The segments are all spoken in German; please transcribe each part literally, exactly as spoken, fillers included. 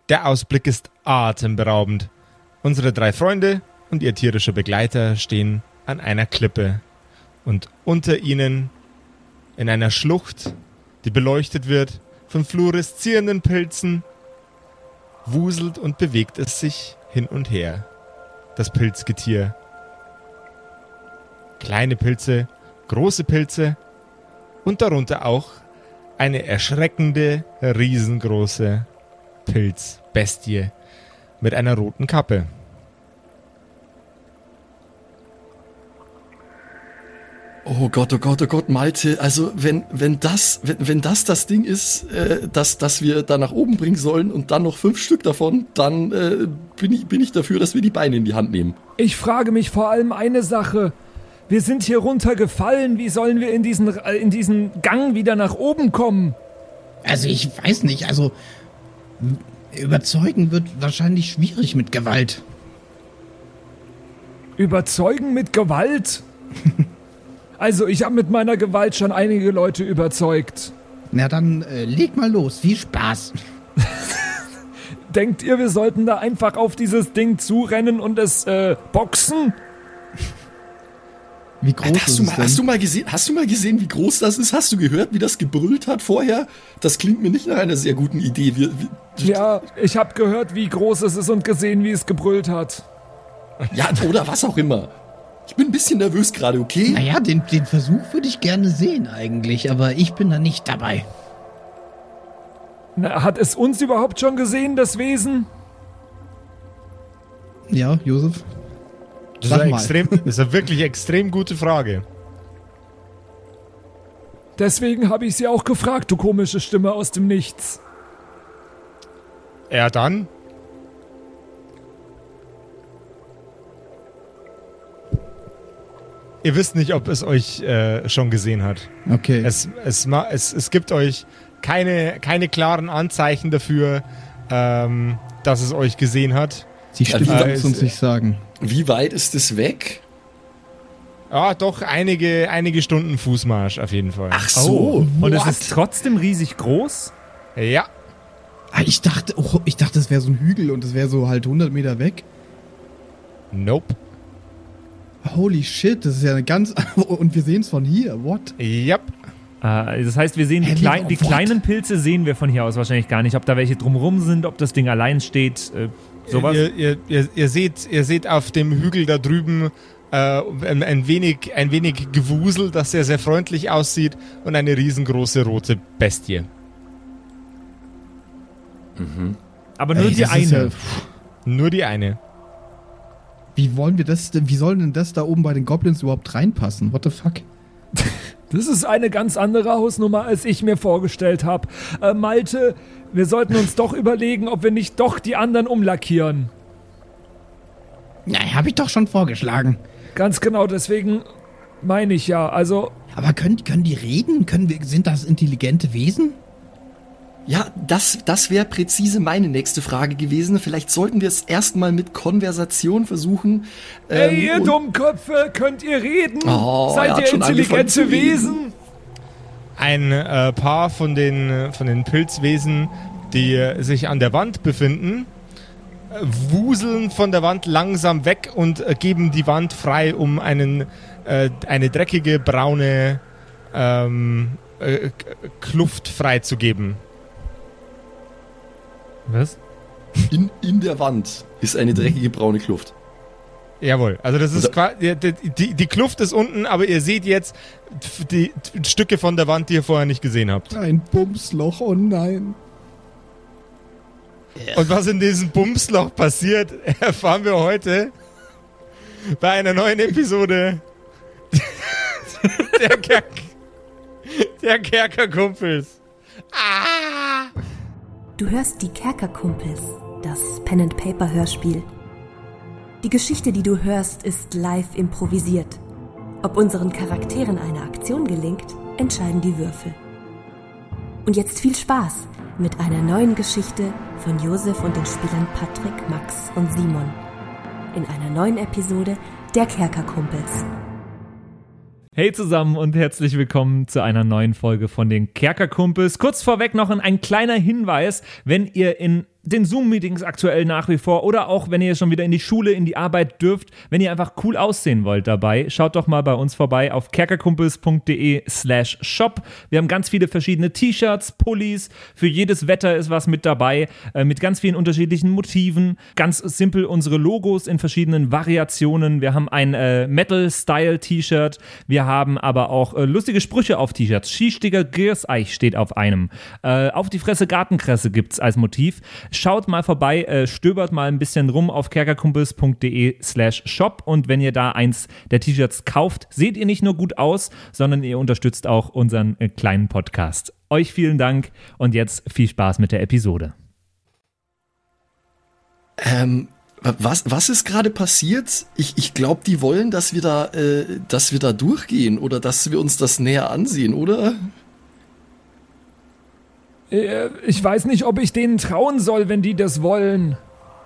Der Ausblick ist atemberaubend. Unsere drei Freunde und ihr tierischer Begleiter stehen an einer Klippe. Und unter ihnen, in einer Schlucht, die beleuchtet wird von fluoreszierenden Pilzen, wuselt und bewegt es sich hin und her. Das Pilzgetier. Kleine Pilze, große Pilze und darunter auch eine erschreckende, riesengroße Pilzbestie mit einer roten Kappe. Oh Gott, oh Gott, oh Gott, Malte, also wenn wenn das wenn, wenn das das Ding ist, äh, das das wir da nach oben bringen sollen und dann noch fünf Stück davon, dann äh, bin ich bin ich dafür, dass wir die Beine in die Hand nehmen. Ich frage mich vor allem eine Sache. Wir sind hier runtergefallen, wie sollen wir in diesen in diesen Gang wieder nach oben kommen? Also ich weiß nicht, also überzeugen wird wahrscheinlich schwierig mit Gewalt. Überzeugen mit Gewalt? Also, ich habe mit meiner Gewalt schon einige Leute überzeugt. Na dann, äh, leg mal los. Viel Spaß. Denkt ihr, wir sollten da einfach auf dieses Ding zurennen und es, äh, boxen? Wie groß Alter, hast ist du es mal, denn? hast du mal gesehen, hast du mal gesehen, wie groß das ist? Hast du gehört, wie das gebrüllt hat vorher? Das klingt mir nicht nach einer sehr guten Idee. Wir, wir, Ja, ich habe gehört, wie groß es ist und gesehen, wie es gebrüllt hat. ja, oder was auch immer. Ich bin ein bisschen nervös gerade, okay? Naja, den, den Versuch würde ich gerne sehen eigentlich, aber ich bin da nicht dabei. Na, hat es uns überhaupt schon gesehen, das Wesen? Ja, Josef? Das ist, Sag eine mal. extrem, das ist eine wirklich extrem gute Frage. Deswegen habe ich sie auch gefragt, du komische Stimme aus dem Nichts. Ja, dann. Ihr wisst nicht, ob es euch äh, schon gesehen hat. Okay. Es, es, ma- es, es gibt euch keine, keine klaren Anzeichen dafür, ähm, dass es euch gesehen hat. Die Stimme Ja, kann äh, es uns ist- nicht sagen. Wie weit ist es weg? Ja, doch, einige, einige Stunden Fußmarsch auf jeden Fall. Ach so. Und es what? ist trotzdem riesig groß? Ja, Ah, ich dachte, oh, ich dachte, es wäre so ein Hügel und es wäre so halt hundert Meter weg. nope. Holy shit, das ist ja eine ganz... Und wir sehen es von hier, what? Yep. Äh, das heißt, wir sehen die, Hä, wie- klein, die what? kleinen Pilze sehen wir von hier aus wahrscheinlich gar nicht. Ob da welche drumrum sind, ob das Ding allein steht, äh, sowas. Ihr, ihr, ihr, ihr, seht, ihr seht auf dem Hügel da drüben äh, ein, ein, wenig, ein wenig Gewusel, das sehr, sehr freundlich aussieht und eine riesengroße rote Bestie. Aber nur Ey, die das ist eine. ja- Nur die eine. Wie wollen wir das denn, wie soll denn das da oben bei den Goblins überhaupt reinpassen? What the fuck? Das ist eine ganz andere Hausnummer, als ich mir vorgestellt habe. Äh, Malte, wir sollten uns doch überlegen, ob wir nicht doch die anderen umlackieren. Ja, hab ich doch schon vorgeschlagen. Ganz genau, deswegen meine ich ja. Also, Aber können, können die reden? Können wir, sind das intelligente Wesen? Ja, das, das wäre präzise meine nächste Frage gewesen. Vielleicht sollten wir es erstmal mit Konversation versuchen. ey, Ähm, ihr und- Dummköpfe, könnt ihr reden? Oh, er Seid hat ihr schon angefangen intelligente zu reden. Wesen? Ein äh, paar von den, von den Pilzwesen, die äh, sich an der Wand befinden, äh, wuseln von der Wand langsam weg und äh, geben die Wand frei, um einen, äh, eine dreckige, braune ähm, äh, K- Kluft freizugeben. Was? in, in der Wand ist eine dreckige braune Kluft. Jawohl, also das ist Und quasi, die, die, die Kluft ist unten, aber ihr seht jetzt die, die Stücke von der Wand, die ihr vorher nicht gesehen habt. Ein Bumsloch, oh nein. Und was in diesem Bumsloch passiert, erfahren wir heute bei einer neuen Episode der, Kerk der Kerkerkumpels. Ah! Du hörst die Kerkerkumpels, das Pen-and-Paper-Hörspiel. Die Geschichte, die du hörst, ist live improvisiert. Ob unseren Charakteren eine Aktion gelingt, entscheiden die Würfel. Und jetzt viel Spaß mit einer neuen Geschichte von Josef und den Spielern Patrick, Max und Simon. In einer neuen Episode der Kerkerkumpels. Hey zusammen und herzlich willkommen zu einer neuen Folge von den Kerkerkumpels. Kurz vorweg noch ein kleiner Hinweis, wenn ihr in den Zoom-Meetings aktuell nach wie vor oder auch, wenn ihr schon wieder in die Schule, in die Arbeit dürft, wenn ihr einfach cool aussehen wollt dabei, schaut doch mal bei uns vorbei auf kerkerkumpels.de slash shop. Wir haben ganz viele verschiedene T-Shirts, Pullis, für jedes Wetter ist was mit dabei, äh, mit ganz vielen unterschiedlichen Motiven. Ganz simpel unsere Logos in verschiedenen Variationen. Wir haben ein äh, Metal-Style-T-Shirt, wir haben aber auch äh, lustige Sprüche auf T-Shirts. Skistigger Girseich steht auf einem. Äh, auf die Fresse Gartenkresse gibt's als Motiv. Schaut mal vorbei, äh, stöbert mal ein bisschen rum auf kerkerkumpels.de slash shop und wenn ihr da eins der T-Shirts kauft, seht ihr nicht nur gut aus, sondern ihr unterstützt auch unseren äh, kleinen Podcast. Euch vielen Dank und jetzt viel Spaß mit der Episode. Ähm, was, was ist gerade passiert? Ich, ich glaube, die wollen, dass wir da, äh, dass wir da durchgehen oder dass wir uns das näher ansehen, oder? Ich weiß nicht, ob ich denen trauen soll, wenn die das wollen.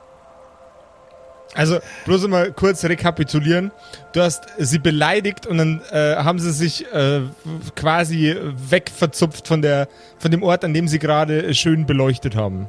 Also, bloß mal kurz rekapitulieren. Du hast sie beleidigt und dann äh, haben sie sich äh, quasi wegverzupft von, der, von dem Ort, an dem sie gerade schön beleuchtet haben.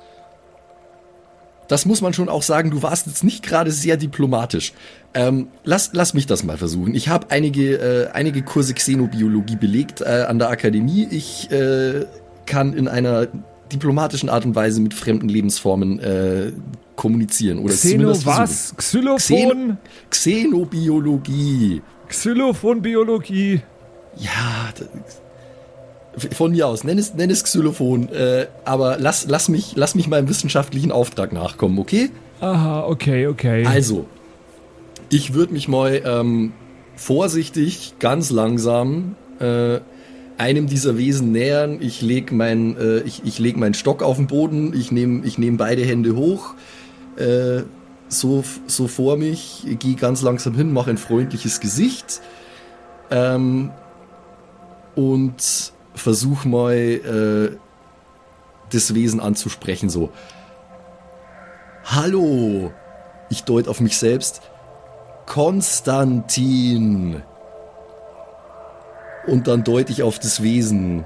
Das muss man schon auch sagen, du warst jetzt nicht gerade sehr diplomatisch. Ähm, lass, lass mich das mal versuchen. Ich habe einige, äh, einige Kurse Xenobiologie belegt äh, an der Akademie. Ich äh, kann in einer diplomatischen Art und Weise mit fremden Lebensformen äh, kommunizieren. Oder Xeno was? Xylophon? Xen- Xenobiologie. Xylophonbiologie. Ja, d- von mir aus, nenn es, nenn es Xylophon, äh, aber lass, lass, mich, lass mich meinem wissenschaftlichen Auftrag nachkommen, okay? Aha, okay, okay. Also, ich würde mich mal ähm, vorsichtig, ganz langsam äh, einem dieser Wesen nähern. Ich leg mein, äh, ich, ich leg meinen Stock auf den Boden, ich nehme ich nehm beide Hände hoch, äh, so, so vor mich, gehe ganz langsam hin, mache ein freundliches Gesicht ähm, und versuch mal äh, das Wesen anzusprechen, so. Hallo, ich deute auf mich selbst. Konstantin. Und dann deute ich auf das Wesen.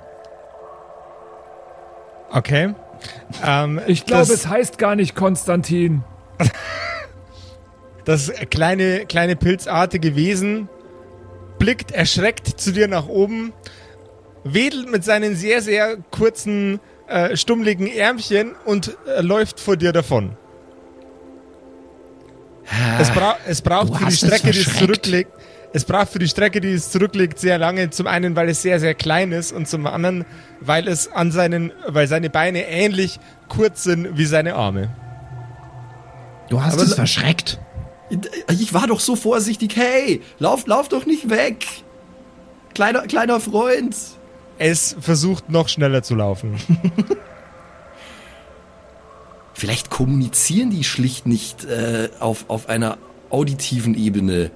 Okay. Ähm, ich glaube, das, es heißt gar nicht Konstantin. Das kleine, kleine pilzartige Wesen blickt erschreckt zu dir nach oben, wedelt mit seinen sehr, sehr kurzen, äh, stummligen Ärmchen und äh, läuft vor dir davon. Es, bra- es braucht für die Strecke, die es zurücklegt, es braucht für die Strecke, die es zurücklegt, sehr lange. Zum einen, weil es sehr, sehr klein ist und zum anderen, weil es an seinen, weil seine Beine ähnlich kurz sind wie seine Arme. Du hast Aber es la- verschreckt. Ich war doch so vorsichtig. Hey, lauf, lauf doch nicht weg. Kleiner, kleiner Freund. Es versucht noch schneller zu laufen. Vielleicht kommunizieren die schlicht nicht äh, auf, auf einer auditiven Ebene.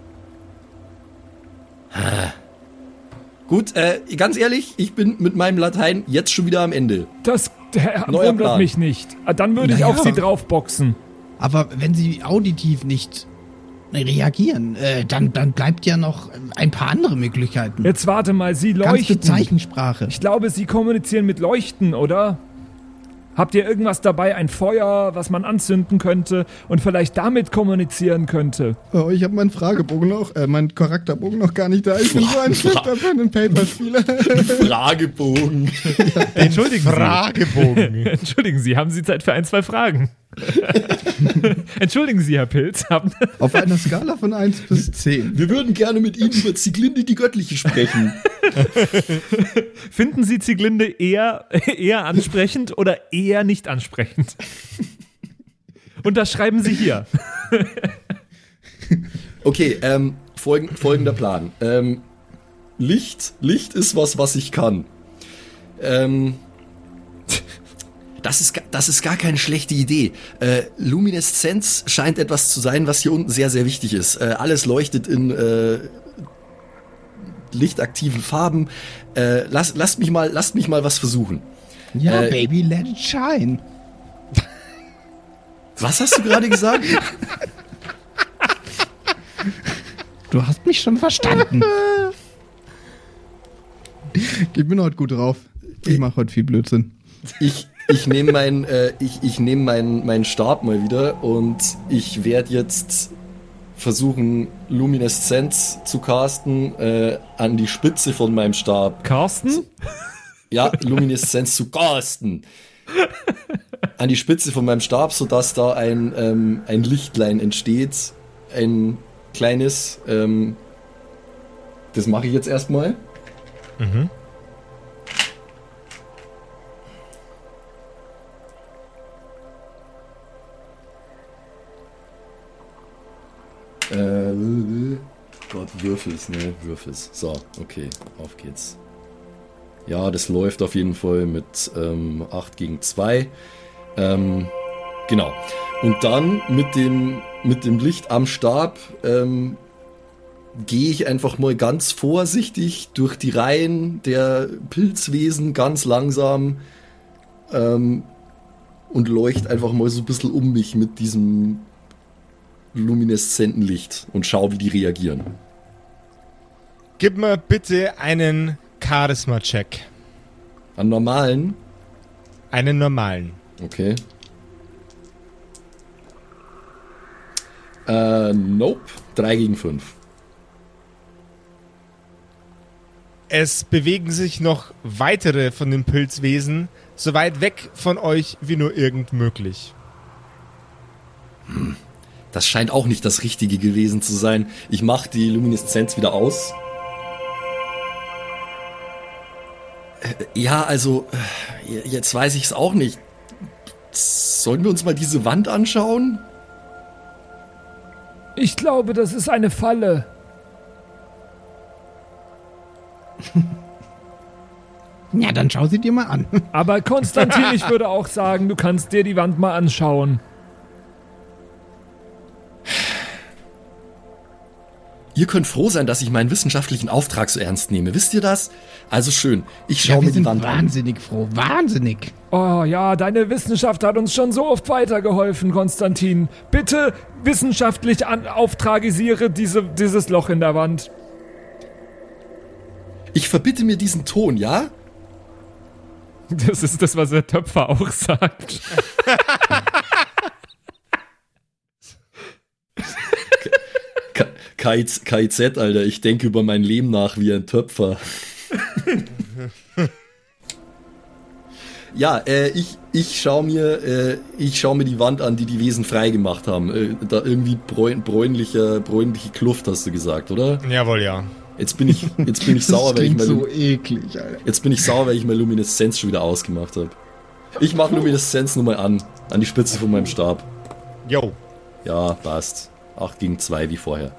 Ah. Gut, äh, ganz ehrlich, ich bin mit meinem Latein jetzt schon wieder am Ende. Das äh, Neuer wundert Plan. mich nicht. Dann würde ich Naja. auf sie draufboxen. Aber wenn sie auditiv nicht reagieren, äh, dann, dann bleibt ja noch ein paar andere Möglichkeiten. Jetzt warte mal, sie Kannst du leuchten. Zeichensprache? Ich glaube, sie kommunizieren mit Leuchten, oder? Habt ihr irgendwas dabei, ein Feuer, was man anzünden könnte und vielleicht damit kommunizieren könnte? Oh, ich habe meinen Fragebogen noch, äh, meinen Charakterbogen noch gar nicht da. Ich bin so ein schlechter Pen-and-Paper-Spieler. Fragebogen. Entschuldigen Sie. Fragebogen. Entschuldigen Sie, haben Sie Zeit für ein, zwei Fragen? Entschuldigen Sie, Herr Pilz. Haben Auf einer Skala von eins bis zehn. Wir würden gerne mit Ihnen über Zieglinde die Göttliche sprechen. Finden Sie Zieglinde eher, eher ansprechend oder eher nicht ansprechend? Und das schreiben Sie hier. Okay, ähm, folgend, folgender Plan. Ähm, Licht, Licht ist was, was ich kann. Ähm, das ist, ga- das ist gar keine schlechte Idee. Äh, Lumineszenz scheint etwas zu sein, was hier unten sehr, sehr wichtig ist. Äh, alles leuchtet in äh, lichtaktiven Farben. Äh, lass, lasst mich mal, lasst mich mal was versuchen. Ja, Äh, Baby, let it shine. Was hast du gerade gesagt? Du hast mich schon verstanden. Ich bin heute gut drauf. Ich mache heute viel Blödsinn. Ich, ich nehme mein, äh, ich, ich nehm meinen mein Stab mal wieder und ich werde jetzt versuchen, Lumineszenz zu casten äh, an die Spitze von meinem Stab. Carsten? Ja, Lumineszenz zu casten. An die Spitze von meinem Stab, sodass da ein, ähm, ein Lichtlein entsteht. Ein kleines. Ähm, das mache ich jetzt erstmal. Mhm. Äh, Gott, Würfels, ne? Würfels. So, okay, auf geht's. Ja, das läuft auf jeden Fall mit ähm, acht gegen zwei. Ähm, genau. Und dann mit dem, mit dem Licht am Stab ähm, gehe ich einfach mal ganz vorsichtig durch die Reihen der Pilzwesen, ganz langsam ähm, und leuchte einfach mal so ein bisschen um mich mit diesem lumineszenten Licht und schau, wie die reagieren. Gib mir bitte einen Charisma-Check. An normalen? Einen normalen. Okay. Äh, nope. drei gegen fünf. Es bewegen sich noch weitere von den Pilzwesen so weit weg von euch wie nur irgend möglich. Hm. Das scheint auch nicht das Richtige gewesen zu sein. Ich mache die Lumineszenz wieder aus. Äh, ja, also, äh, jetzt weiß ich es auch nicht. Sollen wir uns mal diese Wand anschauen? Ich glaube, das ist eine Falle. Ja, dann schau sie dir mal an. Aber Konstantin, ich würde auch sagen, du kannst dir die Wand mal anschauen. Ihr könnt froh sein, dass ich meinen wissenschaftlichen Auftrag so ernst nehme. Wisst ihr das? Also schön, ich schaue Ja, wir mir die sind Wand an. wahnsinnig froh, wahnsinnig. Oh ja, deine Wissenschaft hat uns schon so oft weitergeholfen, Konstantin. Bitte wissenschaftlich an, auftragisiere diese, dieses Loch in der Wand. Ich verbitte mir diesen Ton, ja? Das ist das, was der Töpfer auch sagt. K I Z, Alter, ich denke über mein Leben nach wie ein Töpfer. Ja, äh, ich, ich schaue mir, äh, ich schau mir die Wand an, die die Wesen freigemacht haben. Äh, da irgendwie bräun, bräunlicher, bräunliche Kluft, hast du gesagt, oder? Jawohl, ja. Jetzt bin ich, jetzt bin ich sauer, weil ich klingt mein, so eklig, Alter. jetzt bin ich sauer, weil ich meine Lumineszenz schon wieder ausgemacht habe. Ich mache Lumineszenz nur mal an, an die Spitze von meinem Stab. Jo. Ja, passt. acht gegen zwei wie vorher.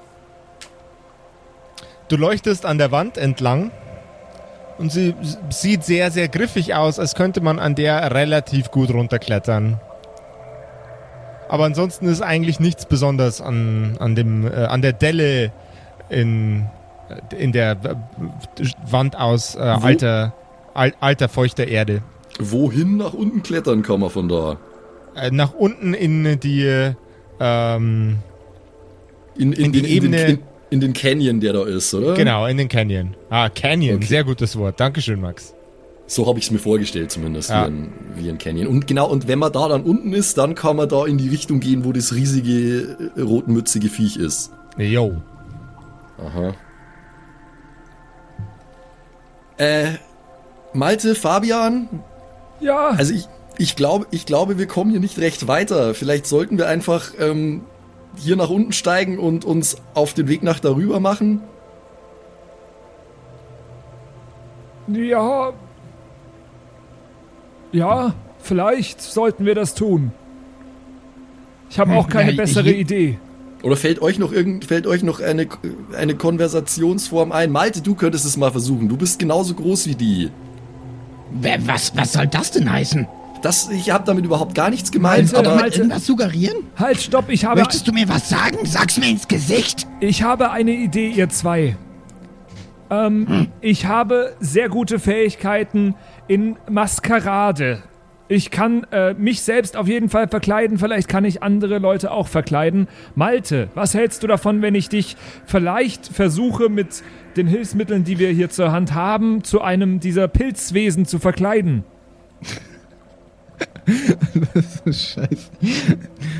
Du leuchtest an der Wand entlang und sie sieht sehr, sehr griffig aus, als könnte man an der relativ gut runterklettern. Aber ansonsten ist eigentlich nichts Besonderes an, an, dem, äh, an der Delle in, in der Wand aus äh, alter, al, alter, feuchter Erde. Wohin nach unten klettern kann man von da? Äh, nach unten in die ähm, in, in, in die den, Ebene... In den, in, in den Canyon, der da ist, oder? Genau, in den Canyon. Ah, Canyon, Okay. Sehr gutes Wort. Dankeschön, Max. So habe ich es mir vorgestellt zumindest, Ja. wie, ein, wie ein Canyon. Und genau, und wenn man da dann unten ist, dann kann man da in die Richtung gehen, wo das riesige, äh, rotmützige Viech ist. Jo. Aha. Äh, Malte, Fabian, Ja, also ich, ich, glaube, ich glaube, wir kommen hier nicht recht weiter. Vielleicht sollten wir einfach ähm, hier nach unten steigen und uns auf den Weg nach darüber machen. ja. Ja, vielleicht sollten wir das tun. Ich habe auch keine Ja, bessere ich- Idee. Oder fällt euch noch irgend, fällt euch noch eine, eine Konversationsform ein? Malte, du könntest es mal versuchen. Du bist genauso groß wie die. Wer, was, was soll das denn heißen? Das, ich habe damit überhaupt gar nichts gemeint, Malte, aber Malte. Irgendwas suggerieren? Halt, stopp, ich habe, Möchtest du mir was sagen? Sag's mir ins Gesicht. ich habe eine Idee, ihr zwei. Ähm, ich habe sehr gute Fähigkeiten in Maskerade. Ich kann äh, mich selbst auf jeden Fall verkleiden, vielleicht kann ich andere Leute auch verkleiden. Malte, was hältst du davon, wenn ich dich vielleicht versuche, mit den Hilfsmitteln, die wir hier zur Hand haben, zu einem dieser Pilzwesen zu verkleiden? Das ist scheiße.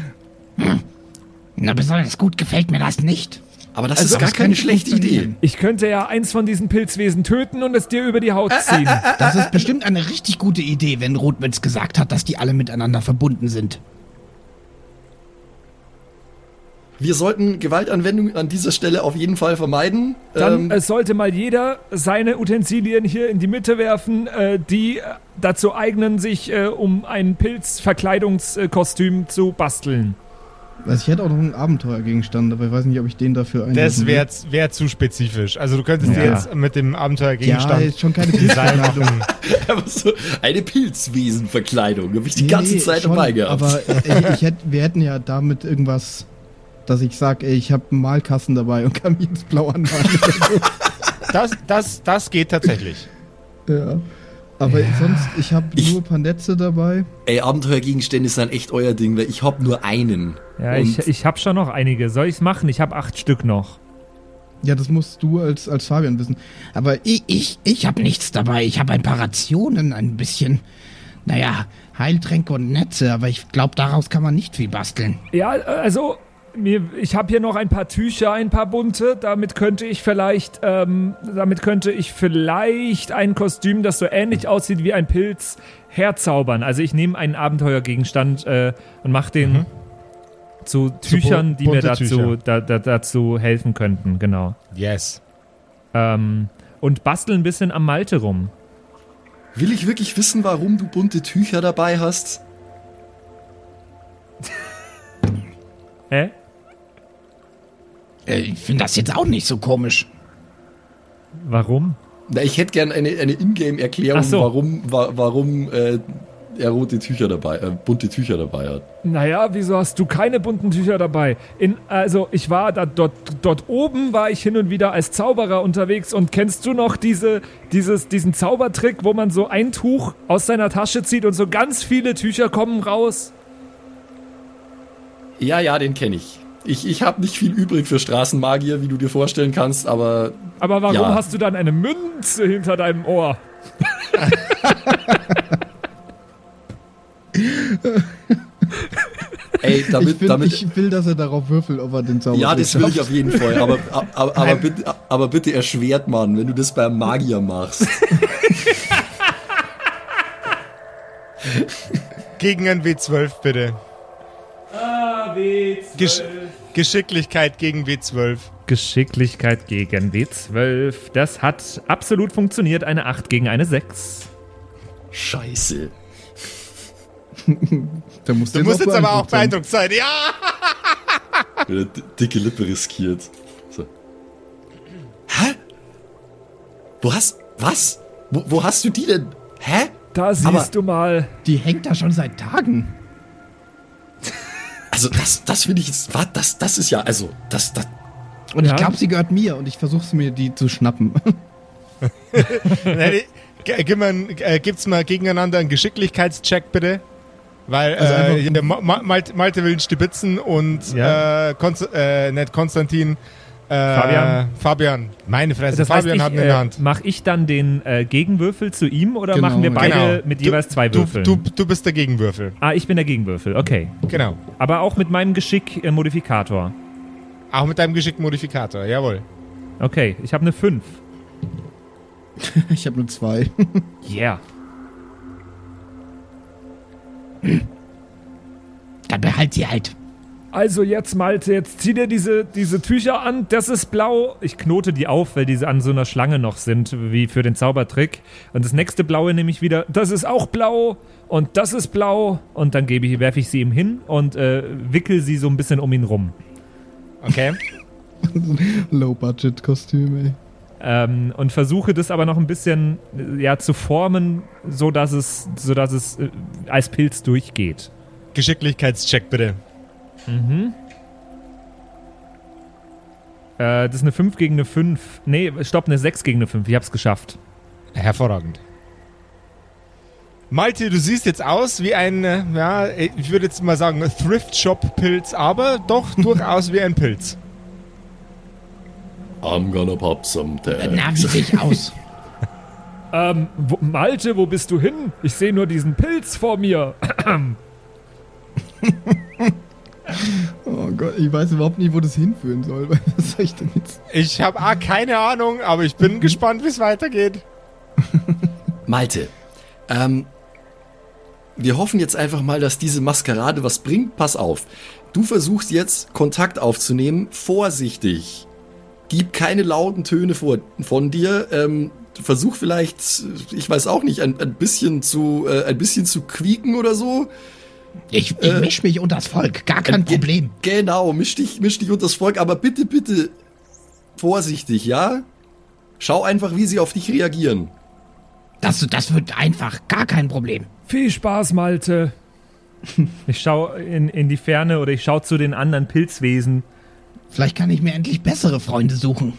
Na, besonders gut gefällt mir das nicht. Aber das Also, ist gar das keine könnte schlechte Idee. funktionieren. Ich könnte ja eins von diesen Pilzwesen töten und es dir über die Haut ziehen. Das ist bestimmt eine richtig gute Idee, wenn Rotwitz gesagt hat, dass die alle miteinander verbunden sind. Wir sollten Gewaltanwendung an dieser Stelle auf jeden Fall vermeiden. Dann Ähm, äh, sollte mal jeder seine Utensilien hier in die Mitte werfen, äh, die äh, dazu eignen, sich äh, um ein Pilzverkleidungskostüm zu basteln. Also ich hätte auch noch einen Abenteuergegenstand, aber ich weiß nicht, ob ich den dafür einsetzen Das will. wäre wär zu spezifisch. Also du könntest Ja. dir jetzt mit dem Ja, Abenteuergegenstand ist schon keine Design Pilzverkleidung. machen. aber so eine Pilzwesenverkleidung habe ich die Nee, ganze nee, Zeit schon, dabei gehabt. Aber äh, ich hätt, wir hätten ja damit irgendwas, dass ich sag, ey, ich habe einen Malkasten dabei und kann mich ins Blau anmalen. Das, das, das geht tatsächlich. Ja. Aber sonst, ich habe Ich- nur ein paar Netze dabei. Ey, Abenteuergegenstände sind echt euer Ding, weil ich habe nur einen. Ja, Und ich, ich habe schon noch einige. Soll ich's machen? Ich habe acht Stück noch. Ja, das musst du als, als Fabian wissen. Aber ich, ich, ich habe nichts dabei. Ich habe ein paar Rationen, ein bisschen, naja, Heiltränke und Netze. Aber ich glaube, daraus kann man nicht viel basteln. Ja, äh, also mir, ich habe hier noch ein paar Tücher, ein paar bunte. Damit könnte ich vielleicht, ähm, damit könnte ich vielleicht ein Kostüm, das so ähnlich aussieht wie ein Pilz, herzaubern. Also ich nehme einen Abenteuergegenstand äh, und mache den Mhm. zu Tüchern, die mir bunte dazu, Tücher. da, da, dazu helfen könnten. Genau. Yes. Ähm, und bastel ein bisschen am Malte rum. will ich wirklich wissen, warum du bunte Tücher dabei hast? Hä? Äh, ich finde das jetzt auch nicht so komisch. Warum? Na, ich hätte gern eine, eine Ingame-Erklärung, Ach so. warum, wa warum äh, er rote Tücher dabei, äh, bunte Tücher dabei hat. Naja, wieso hast du keine bunten Tücher dabei? In, also ich war da dort, dort oben war ich hin und wieder als Zauberer unterwegs und kennst du noch diese, dieses, diesen Zaubertrick, wo man so ein Tuch aus seiner Tasche zieht und so ganz viele Tücher kommen raus? Ja, ja, den kenne ich. Ich, ich habe nicht viel übrig für Straßenmagier, wie du dir vorstellen kannst, aber Aber warum Ja. hast du dann eine Münze hinter deinem Ohr? ey, damit, ich, find, damit ich will, dass er darauf würfelt, ob er den Zauber ja, das will ich auf jeden Fall, aber, aber, aber, bitte, aber bitte erschwert man, wenn du das beim Magier machst. Gegen ein W zwölf, bitte. Ah, W zwölf. Gesch Geschicklichkeit gegen W zwölf. Geschicklichkeit gegen W zwölf. Das hat absolut funktioniert. Eine acht gegen eine sechs. Scheiße. Da musst Du musst jetzt aber auch beeindruckt sein. Ja! Wieder d- dicke Lippe riskiert. So. Hä? Wo hast, was? Wo, wo hast du die denn? Hä? Da siehst Aber- du mal. Die hängt da schon seit Tagen. Also das, das finde ich jetzt, was, das, das ist ja, also, das, das, Und Ja. ich glaube, sie gehört mir und ich versuche mir die zu schnappen. Nein, g- gib mal, ein- äh, gibt's mal gegeneinander einen Geschicklichkeitscheck, bitte? Weil Also äh, einfach- hier der Ma Ma Malte, Malte will ihn stibitzen und Ja. äh, Konst äh, nicht Konstantin. Äh, Fabian. Fabian. Meine Fresse, Das heißt, Fabian ich, hat ihn in der äh, Hand. mache ich dann den äh, Gegenwürfel zu ihm oder Genau, machen wir beide Genau. mit Du- jeweils zwei Du, Würfeln? du, du bist der Gegenwürfel. ah, ich bin der Gegenwürfel, okay. Genau. Aber auch mit meinem Geschick-Modifikator. Auch mit deinem Geschick-Modifikator, jawohl. Okay, ich habe eine fünf. Ich habe nur zwei. Yeah. Dann behalt sie halt. Also jetzt, Malte, jetzt zieh dir diese, diese Tücher an. Das ist blau. Ich knote die auf, weil diese an so einer Schlange noch sind, wie für den Zaubertrick. Und das nächste blaue nehme ich wieder. Das ist auch blau. Und das ist blau. Und dann gebe ich, werfe ich sie ihm hin und äh, wickel sie so ein bisschen um ihn rum. Okay. Low-Budget-Kostüm, ey. Ähm, und versuche das aber noch ein bisschen äh, ja, zu formen, so dass es, so dass es äh, als Pilz durchgeht. Geschicklichkeitscheck, bitte. Äh, das ist eine fünf gegen eine fünf. Nee, stopp, eine sechs gegen eine fünf. Ich hab's geschafft. Hervorragend. Malte, du siehst jetzt aus wie ein, äh, ja, ich würde jetzt mal sagen, Thrift-Shop-Pilz, aber doch durchaus wie ein Pilz. I'm gonna pop some tags. Na, wie sehe ich aus? Ähm, wo, Malte, wo bist du hin? Ich sehe nur diesen Pilz vor mir. Oh Gott, ich weiß überhaupt nicht, wo das hinführen soll. Was soll ich denn jetzt? Ich habe ah, keine Ahnung, aber ich bin gespannt, wie es weitergeht. Malte, ähm, wir hoffen jetzt einfach mal, dass diese Maskerade was bringt. Pass auf, du versuchst jetzt Kontakt aufzunehmen, vorsichtig. Gib keine lauten Töne vor, von dir. Ähm, versuch vielleicht, ich weiß auch nicht, ein, ein bisschen zu, äh, ein bisschen zu quieken oder so. Ich, ich äh, misch mich unters Volk, gar kein äh, Problem. Genau, misch dich, misch dich unters Volk, aber bitte, bitte vorsichtig, ja? Schau einfach, wie sie auf dich reagieren. Das, das wird einfach, gar kein Problem. Viel Spaß, Malte. Ich schaue in, in die Ferne oder ich schaue zu den anderen Pilzwesen. Vielleicht kann ich mir endlich bessere Freunde suchen.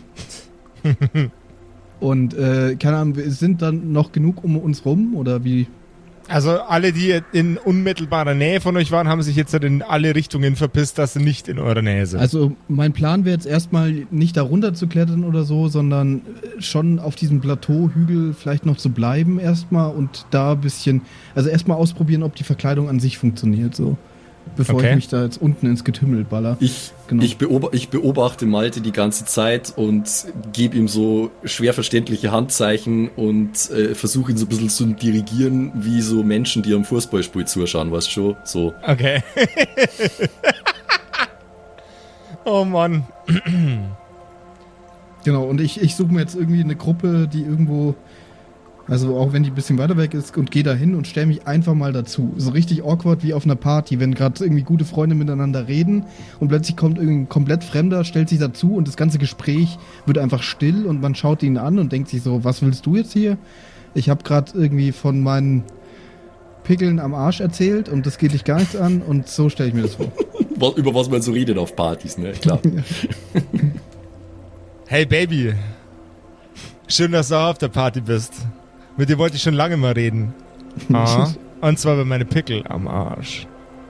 Und, äh, keine Ahnung, sind dann noch genug um uns rum oder wie? Also alle, die in unmittelbarer Nähe von euch waren, haben sich jetzt in alle Richtungen verpisst, dass sie nicht in eurer Nähe sind. Also mein Plan wäre jetzt erstmal nicht da runter zu klettern oder so, sondern schon auf diesem Plateauhügel vielleicht noch zu bleiben erstmal und da ein bisschen, also erstmal ausprobieren, ob die Verkleidung an sich funktioniert, so. Bevor okay. ich mich da jetzt unten ins Getümmel baller. Ich, genau. ich, beob- ich beobachte Malte die ganze Zeit und gebe ihm so schwer verständliche Handzeichen und äh, versuche ihn so ein bisschen zu dirigieren, wie so Menschen, die am Fußballspiel zuschauen, weißt du schon? So. Okay. Oh Mann. Genau, und ich, ich suche mir jetzt irgendwie eine Gruppe, die irgendwo, also auch wenn die ein bisschen weiter weg ist, und gehe da hin und stelle mich einfach mal dazu. So richtig awkward wie auf einer Party, wenn gerade irgendwie gute Freunde miteinander reden und plötzlich kommt irgendein komplett Fremder, stellt sich dazu und das ganze Gespräch wird einfach still und man schaut ihn an und denkt sich so, was willst du jetzt hier? Ich habe gerade irgendwie von meinen Pickeln am Arsch erzählt und das geht dich gar nichts an und so stelle ich mir das vor. Über was man so redet auf Partys, ne? Klar. Hey Baby, schön, dass du auch auf der Party bist. Mit dir wollte ich schon lange mal reden. Ah, und zwar über meine Pickel am Arsch.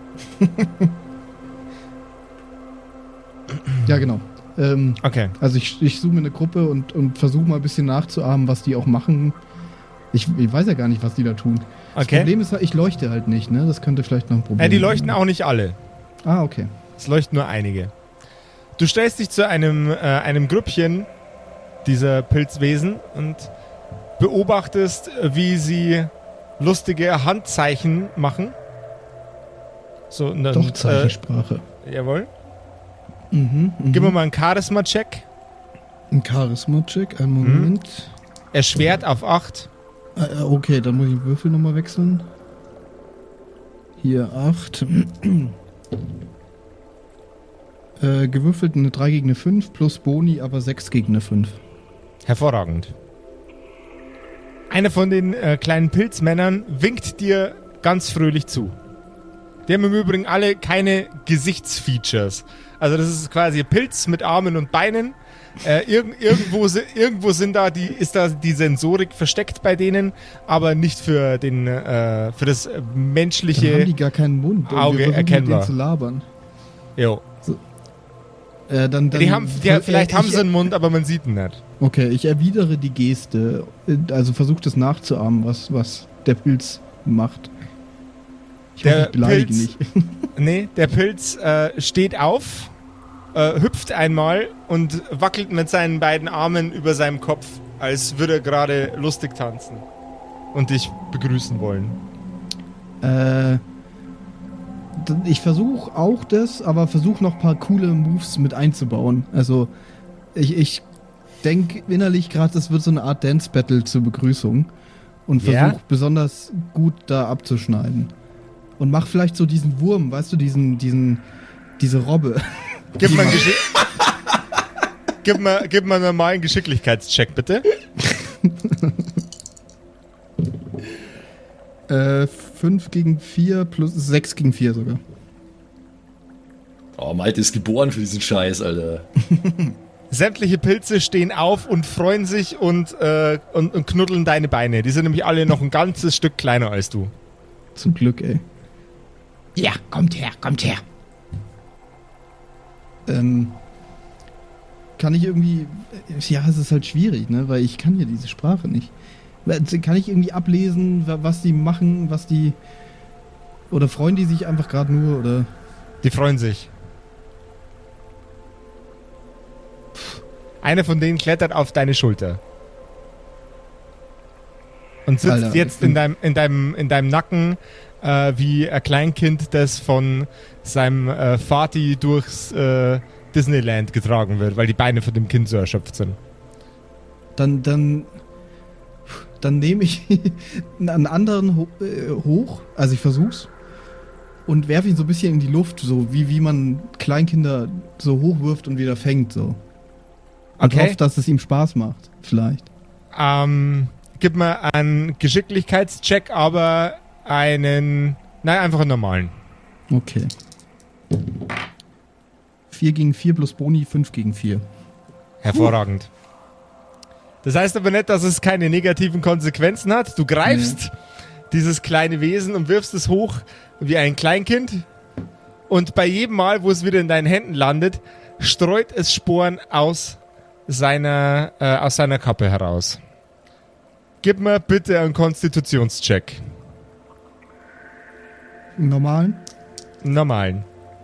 Ja, genau. Ähm, okay. Also ich, ich suche mir eine Gruppe und, und versuche mal ein bisschen nachzuahmen, was die auch machen. Ich, ich weiß ja gar nicht, was die da tun. Das okay. Problem ist, ich leuchte halt nicht, ne? Das könnte vielleicht noch ein Problem sein. Ja, die leuchten sein. Auch nicht alle. Ah, okay. Es leuchten nur einige. Du stellst dich zu einem, äh, einem Grüppchen dieser Pilzwesen und beobachtest, wie sie lustige Handzeichen machen. So, und dann, Doch, Zeichensprache. Äh, jawohl. Mhm, mh. Gib mir mal einen Charisma-Check. Ein Charisma-Check, einen Moment. Mhm. Erschwert auf acht. Äh, okay, dann muss ich den Würfel nochmal wechseln. Hier acht. äh, gewürfelt eine drei gegen eine fünf plus Boni, aber sechs gegen eine fünf. Hervorragend. Einer von den äh, kleinen Pilzmännern winkt dir ganz fröhlich zu. Die haben im Übrigen alle keine Gesichtsfeatures. Also das ist quasi Pilz mit Armen und Beinen. Äh, irg- irgendwo, irgendwo sind da die, ist da die Sensorik versteckt bei denen, aber nicht für den äh, für das menschliche Dann haben die gar keinen Mund. Auge erkennbar. Mit denen zu labern. Jo. So. Äh, dann, dann die haben, die, ver- vielleicht äh, haben ich, sie einen Mund, aber man sieht ihn nicht. Okay, ich erwidere die Geste. Also versuche das nachzuahmen, was, was der Pilz macht. Ich der hoffe, ich beleidige Pilz, nicht. Nee, der Pilz äh, steht auf, äh, hüpft einmal und wackelt mit seinen beiden Armen über seinem Kopf, als würde er gerade lustig tanzen und dich begrüßen wollen. Äh, ich versuche auch das, aber versuche noch ein paar coole Moves mit einzubauen. Also ich, ich denke innerlich gerade, das wird so eine Art Dance-Battle zur Begrüßung und versuche yeah. besonders gut da abzuschneiden. Und mach vielleicht so diesen Wurm, weißt du, diesen, diesen, diese Robbe. Gib mal, Geschick- gib mal, gib mal einen normalen Geschicklichkeitscheck, bitte. äh, fünf gegen vier plus sechs gegen vier sogar. Oh, Malte ist geboren für diesen Scheiß, Alter. Sämtliche Pilze stehen auf und freuen sich und, äh, und, und knuddeln deine Beine. Die sind nämlich alle noch ein ganzes Stück kleiner als du. Zum Glück, ey. Ja, kommt her, kommt her. Ähm, kann ich irgendwie... Ja, es ist halt schwierig, ne? Weil ich kann ja diese Sprache nicht. Kann ich irgendwie ablesen, was die machen, was die... Oder freuen die sich einfach gerade nur, oder? Die freuen sich. Einer von denen klettert auf deine Schulter. Und sitzt Alter, jetzt in deinem, in deinem, in deinem Nacken äh, wie ein Kleinkind, das von seinem äh, Vati durchs äh, Disneyland getragen wird, weil die Beine von dem Kind so erschöpft sind. Dann, dann, dann nehme ich einen anderen ho äh, hoch, also ich versuch's, und werfe ihn so ein bisschen in die Luft, so wie, wie man Kleinkinder so hochwirft und wieder fängt, so. Und Okay. hofft, dass es ihm Spaß macht, vielleicht. Ähm, gib mir einen Geschicklichkeitscheck, aber einen, nein, einfach einen normalen. Okay. vier gegen vier plus Boni, fünf gegen vier. Hervorragend. Das heißt aber nicht, dass es keine negativen Konsequenzen hat. Du greifst dieses kleine Wesen und wirfst es hoch wie ein Kleinkind. Und bei jedem Mal, wo es wieder in deinen Händen landet, streut es Sporen aus seiner, äh, aus seiner Kappe heraus. Gib mir bitte einen Konstitutionscheck. Im normalen? Einen normalen.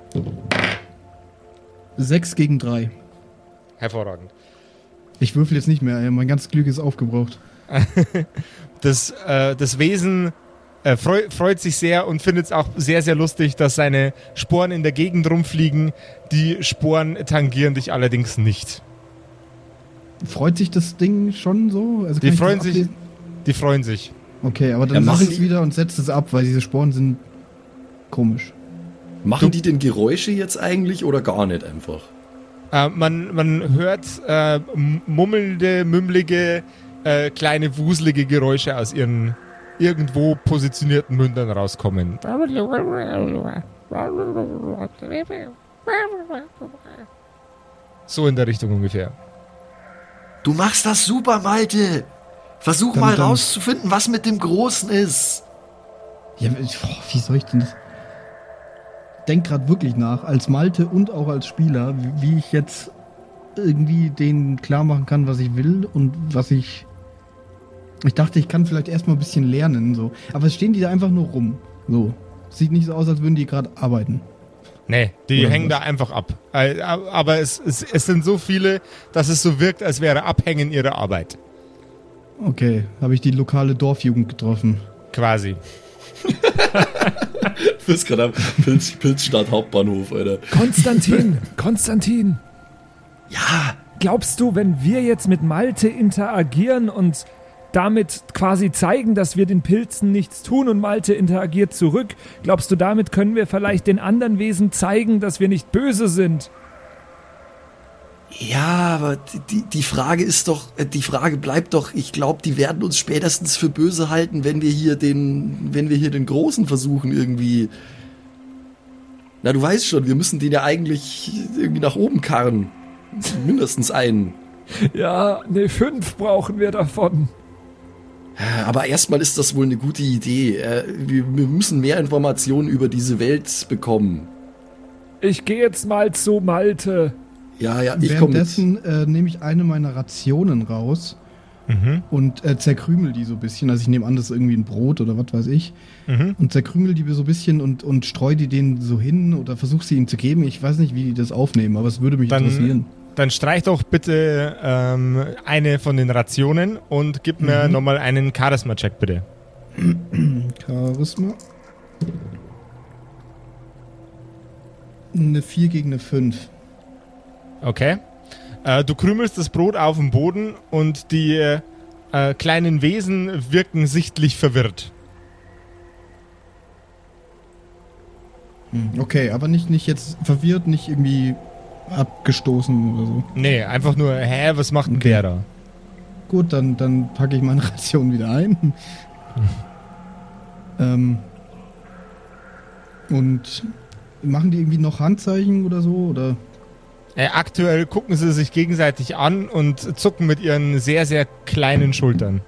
sechs gegen drei. Hervorragend. Ich würfel jetzt nicht mehr, ey. Mein ganzes Glück ist aufgebraucht. Das, äh, das Wesen äh, freu, freut sich sehr und findet es auch sehr, sehr lustig, dass seine Sporen in der Gegend rumfliegen. Die Sporen tangieren dich allerdings nicht. Freut sich das Ding schon so? Also Die kann ich freuen das sich. ablesen? Die freuen sich. Okay, aber Ja, dann mach machen es die- wieder und setzt es ab, weil diese Sporen sind komisch. Machen die denn Geräusche jetzt eigentlich oder gar nicht einfach? Äh, man, man hört äh, m- mummelnde, mümmelige, äh, kleine, wuselige Geräusche aus ihren irgendwo positionierten Mündern rauskommen. So in der Richtung ungefähr. Du machst das super, Malte. Versuch Dann- mal dann- rauszufinden, was mit dem Großen ist. Ja, boah, wie soll ich denn das? Denk gerade wirklich nach, als Malte und auch als Spieler, wie, wie ich jetzt irgendwie denen klar machen kann, was ich will und was ich. Ich dachte, ich kann vielleicht erstmal ein bisschen lernen, so. Aber es stehen die da einfach nur rum. So. Sieht nicht so aus, als würden die gerade arbeiten. Nee, die Oder hängen was? da einfach ab. Äh, Aber es, es, es sind so viele, dass es so wirkt, als wäre Abhängen ihrer Arbeit. Okay, habe ich die lokale Dorfjugend getroffen. Quasi. Du bist gerade am Pilz, Pilzstadt Hauptbahnhof, Alter. Konstantin, Konstantin, Ja, glaubst du, wenn wir jetzt mit Malte interagieren und damit quasi zeigen, dass wir den Pilzen nichts tun und Malte interagiert zurück, glaubst du, damit können wir vielleicht den anderen Wesen zeigen, dass wir nicht böse sind? ja, aber die- die, die Frage ist doch, äh, die Frage bleibt doch, ich glaube, die werden uns spätestens für böse halten, wenn wir hier den, wenn wir hier den Großen versuchen irgendwie. Na, du weißt schon, wir müssen den ja eigentlich irgendwie nach oben karren. Mindestens einen. Ja, ne, fünf brauchen wir davon. Aber erstmal ist das wohl eine gute Idee. Äh, Wir, wir müssen mehr Informationen über diese Welt bekommen. Ich gehe jetzt mal zu Malte. Ja, ja, ich komme mit. Währenddessen äh, nehme ich eine meiner Rationen raus Mhm. und äh, zerkrümel die so ein bisschen. Also ich nehme an, das ist irgendwie ein Brot oder was weiß ich. Mhm. Und zerkrümel die so ein bisschen und, und streue die denen so hin oder versuche sie ihnen zu geben. Ich weiß nicht, wie die das aufnehmen, aber es würde mich Dann- interessieren. Dann streich doch bitte ähm, eine von den Rationen und gib mir Mhm. nochmal einen Charisma-Check, bitte. Charisma. Eine vier gegen eine fünf. Okay. Äh, du krümelst das Brot auf den Boden und die äh, kleinen Wesen wirken sichtlich verwirrt. Okay, aber nicht, nicht jetzt verwirrt, nicht irgendwie abgestoßen oder so. Nee, einfach nur, hä, was macht denn Okay. der da? Gut, dann, dann packe ich meine Ration wieder ein. ähm, und machen die irgendwie noch Handzeichen oder so? Oder? Äh, aktuell gucken sie sich gegenseitig an und zucken mit ihren sehr, sehr kleinen Schultern.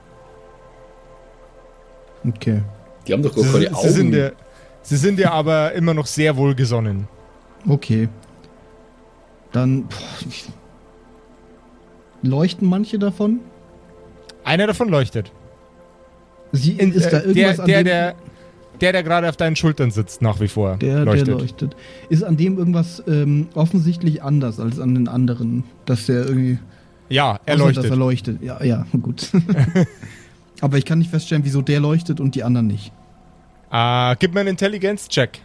Okay. Die haben doch gar Sie, keine sie, sind Augen. dir, sie sind dir aber immer noch sehr wohlgesonnen. Okay. Dann boah, ich- leuchten manche davon? Einer davon leuchtet. Sie, In, ist da äh, irgendwas der, an der, dem, der, Der, der gerade auf deinen Schultern sitzt, nach wie vor. Der leuchtet. Der leuchtet. Ist an dem irgendwas ähm, offensichtlich anders als an den anderen? Dass der irgendwie... Ja, er außer, leuchtet. Dass er leuchtet. Ja, ja, gut. Aber ich kann nicht feststellen, wieso der leuchtet und die anderen nicht. Äh, gib mir einen Intelligenz-Check.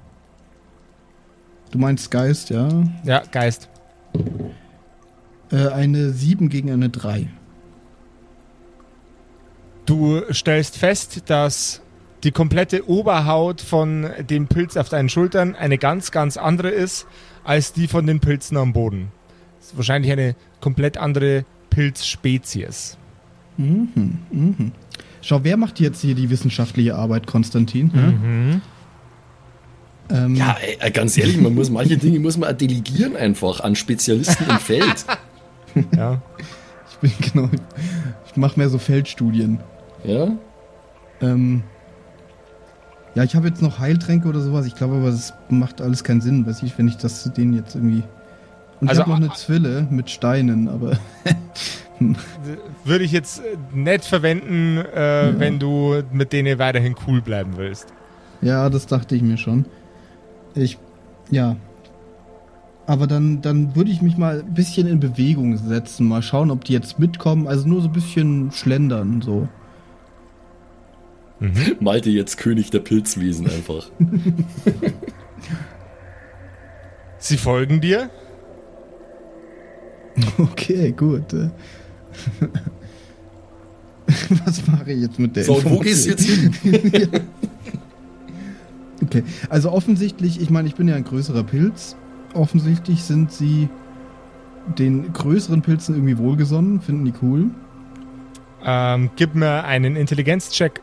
Du meinst Geist, ja? Ja, Geist. Äh, eine sieben gegen eine drei. Du stellst fest, dass die komplette Oberhaut von dem Pilz auf deinen Schultern eine ganz, ganz andere ist, als die von den Pilzen am Boden. Das ist wahrscheinlich eine komplett andere Pilzspezies. Mhm, mhm. Schau, wer macht jetzt hier die wissenschaftliche Arbeit, Konstantin? Mhm. Ähm, Ja, ey, ganz ehrlich, man muss manche Dinge muss man delegieren einfach an Spezialisten im Feld. Ja. Ich bin genau. Ich mache mehr so Feldstudien. Ja? Ähm, ja, ich habe jetzt noch Heiltränke oder sowas. Ich glaube aber, das macht alles keinen Sinn, weiß ich, wenn ich das zu denen jetzt irgendwie. Und Also, ich habe noch eine Zwille mit Steinen, aber. Würde ich jetzt nicht verwenden, äh, Ja. wenn du mit denen weiterhin cool bleiben willst. Ja, das dachte ich mir schon. Ich. Ja. Aber dann, dann würde ich mich mal ein bisschen in Bewegung setzen. Mal schauen, ob die jetzt mitkommen. Also nur so ein bisschen schlendern, so. Malte jetzt König der Pilzwesen einfach. Sie folgen dir? Okay, gut. äh. Was mache ich jetzt mit der So, und wo gehst du jetzt hin? Okay, also offensichtlich, ich meine, ich bin ja ein größerer Pilz. Offensichtlich sind sie den größeren Pilzen irgendwie wohlgesonnen, finden die cool. Ähm, gib mir einen Intelligenzcheck.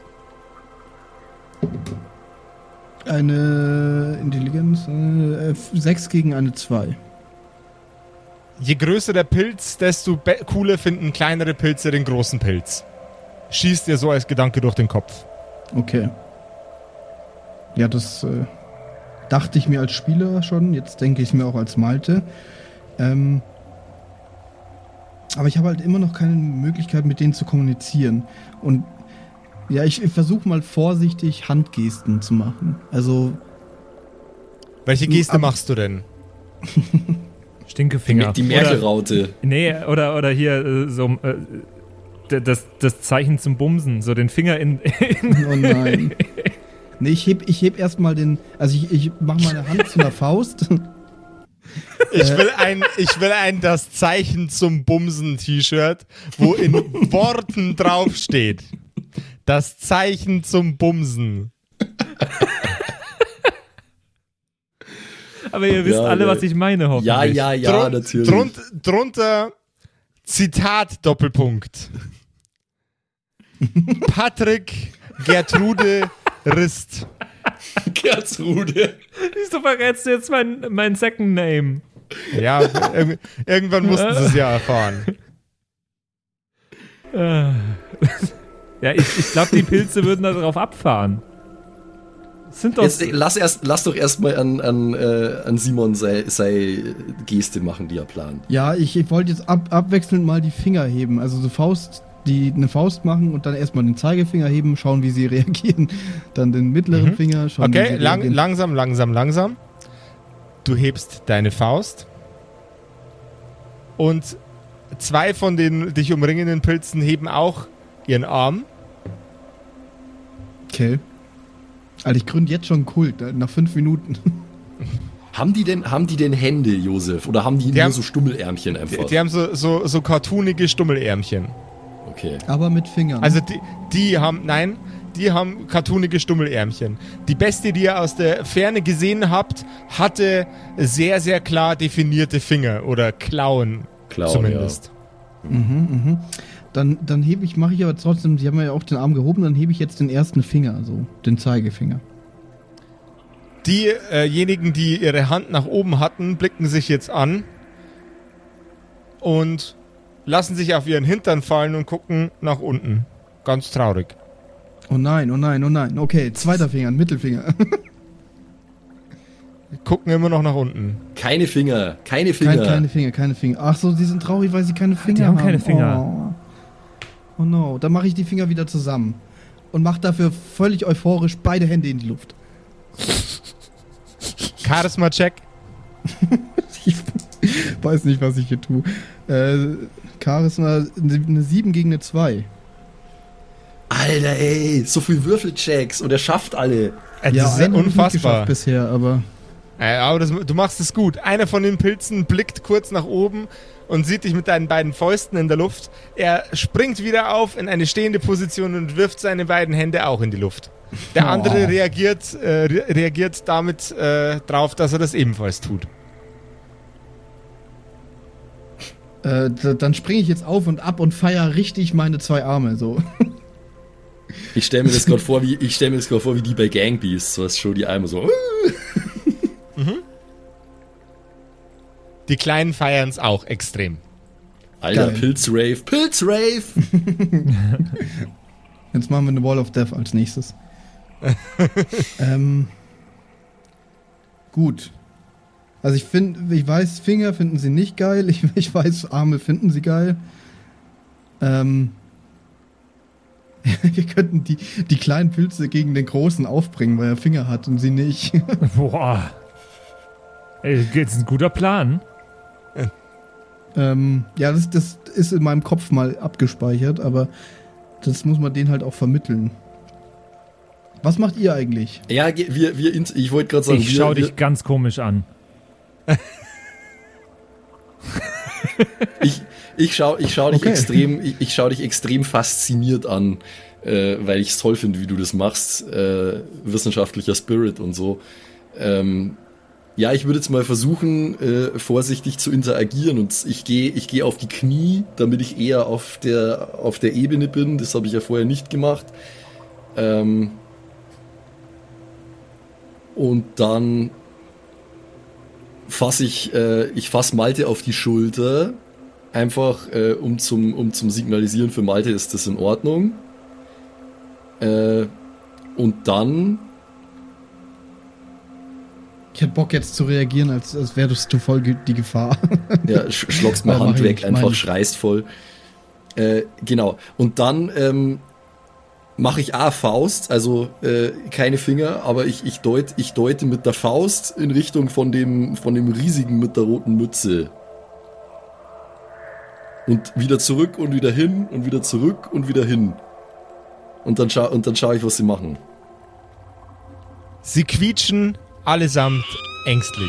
Eine Intelligenz, äh, sechs gegen eine zwei. Je größer der Pilz, desto be- cooler finden kleinere Pilze den großen Pilz. Schießt dir so als Gedanke durch den Kopf. Okay. Ja, das äh, dachte ich mir als Spieler schon, jetzt denke ich es mir auch als Malte. Ähm, aber ich habe halt immer noch keine Möglichkeit, mit denen zu kommunizieren. Und ja, ich, ich versuche mal vorsichtig Handgesten zu machen. Also, Welche Geste Aber- machst du denn? Stinkefinger. Die Merkel-Raute. Oder, nee, oder, oder hier äh, so äh, d- das, das Zeichen zum Bumsen. So den Finger in. in oh nein. Nee, ich heb, ich heb erstmal den, also ich, ich mache meine Hand zu einer Faust. Ich will ein, ich will ein das Zeichen zum Bumsen-T-Shirt, wo in Worten draufsteht. Das Zeichen zum Bumsen. Aber ihr wisst Ja, alle, ja. was ich meine, hoffentlich. Ja, ja, ja, Drun- natürlich. Drunt, drunter Zitat Doppelpunkt. Patrick Gertrude Rist. Gertrude. Wieso verrätst du jetzt mein, mein Second Name? Ja, irg- irgendwann mussten sie es ja erfahren. Äh. Ja, ich, ich glaube, die Pilze würden da drauf abfahren. Das sind doch. Jetzt, äh, lass, erst, lass doch erstmal an, an, äh, an Simon sei, sei Geste machen, die er plant. Ja, ich, ich wollte jetzt ab, abwechselnd mal die Finger heben. Also so Faust, die eine Faust machen und dann erstmal den Zeigefinger heben, schauen, wie sie reagieren. Dann den mittleren Mhm. Finger, schauen, wie Okay, sie lang, reagieren. langsam, langsam, langsam. Du hebst deine Faust. Und zwei von den dich umringenden Pilzen heben auch ihren Arm. Okay. Alter, ich gründe jetzt schon einen Kult, äh, nach fünf Minuten. Haben die denn, haben die denn Hände, Josef? Oder haben die, Die nur haben- so Stummelärmchen Die, einfach? die haben so, so, so cartoonige Stummelärmchen. Okay. Aber mit Fingern. Also die, die haben, nein, die haben cartoonige Stummelärmchen. Die Bestie, die ihr aus der Ferne gesehen habt, hatte sehr, sehr klar definierte Finger oder Klauen, Klauen, zumindest. Mhm, mhm. Dann, dann hebe ich, mache ich aber trotzdem, sie haben ja auch den Arm gehoben, dann hebe ich jetzt den ersten Finger, so, den Zeigefinger. Diejenigen, die ihre Hand nach oben hatten, blicken sich jetzt an und lassen sich auf ihren Hintern fallen und gucken nach unten. Ganz traurig. Oh nein, oh nein, oh nein. Okay, zweiter Finger, Mittelfinger. Gucken immer noch nach unten. Keine Finger, keine Finger. Keine, keine Finger, keine Finger. Ach so, sie sind traurig, weil sie keine Finger haben haben. keine Finger. Oh, oh no, dann mache ich die Finger wieder zusammen. und mache dafür völlig euphorisch beide Hände in die Luft. Charisma-Check. Ich weiß nicht, was ich hier tue. Äh, Charisma, eine sieben gegen eine zwei. Alter, ey, so viel Würfelchecks und er schafft alle. Äh, das Ja, ist einen hab ich nicht unfassbar. geschafft bisher, aber Äh, aber das, du machst es gut. Einer von den Pilzen blickt kurz nach oben und sieht dich mit deinen beiden Fäusten in der Luft. Er springt wieder auf in eine stehende Position und wirft seine beiden Hände auch in die Luft. Der andere Oh. reagiert, äh, re reagiert damit äh, drauf, dass er das ebenfalls tut. äh, d- dann springe ich jetzt auf und ab und feier richtig meine zwei Arme. So. Ich stelle mir das gerade vor, wie ich stelle mir das gerade vor, wie die bei Gang Beasts, so was schon die Arme so. Die Kleinen feiern es auch extrem. Alter, Geil. Pilzrave, Pilzrave! Jetzt machen wir eine Wall of Death als nächstes. ähm, gut. Also ich finde, ich weiß, Finger finden sie nicht geil. Ich, ich weiß, Arme finden sie geil. Ähm, wir könnten die, die kleinen Pilze gegen den großen aufbringen, weil er Finger hat und sie nicht. Boah. Ey, das ist ein guter Plan. ähm, ja, das, das ist in meinem Kopf mal abgespeichert, aber das muss man denen halt auch vermitteln. Was macht ihr eigentlich? Ja, ge- wir, wir, ins- ich wollte gerade sagen, Ich wir, schau wir, dich ganz komisch an. ich, ich schau, ich schau dich Okay. extrem, ich, ich schau dich extrem fasziniert an, äh, weil ich es toll finde, wie du das machst, äh, wissenschaftlicher Spirit und so. Ähm, ja, ich würde jetzt mal versuchen, äh, vorsichtig zu interagieren und ich gehe, ich gehe auf die Knie, damit ich eher auf der, auf der Ebene bin. Das habe ich ja vorher nicht gemacht. Ähm, und dann fasse ich, äh, ich fasse Malte auf die Schulter, einfach äh, um, zum, um zum Signalisieren für Malte ist das in Ordnung. Äh, und dann, Ich hätte Bock jetzt zu reagieren, als, als wärst du voll ge- die Gefahr. ja, sch schlockst mal Ja, mach Hand ich weg, nicht, einfach meine ich. schreist voll. Äh, genau. Und dann ähm, mache ich A Faust, also äh, keine Finger, aber ich, ich, deut, ich deute mit der Faust in Richtung von dem, von dem riesigen mit der roten Mütze. Und wieder zurück und wieder hin und wieder zurück und wieder hin. Und dann, scha und dann schaue ich, was sie machen. Sie quietschen allesamt ängstlich.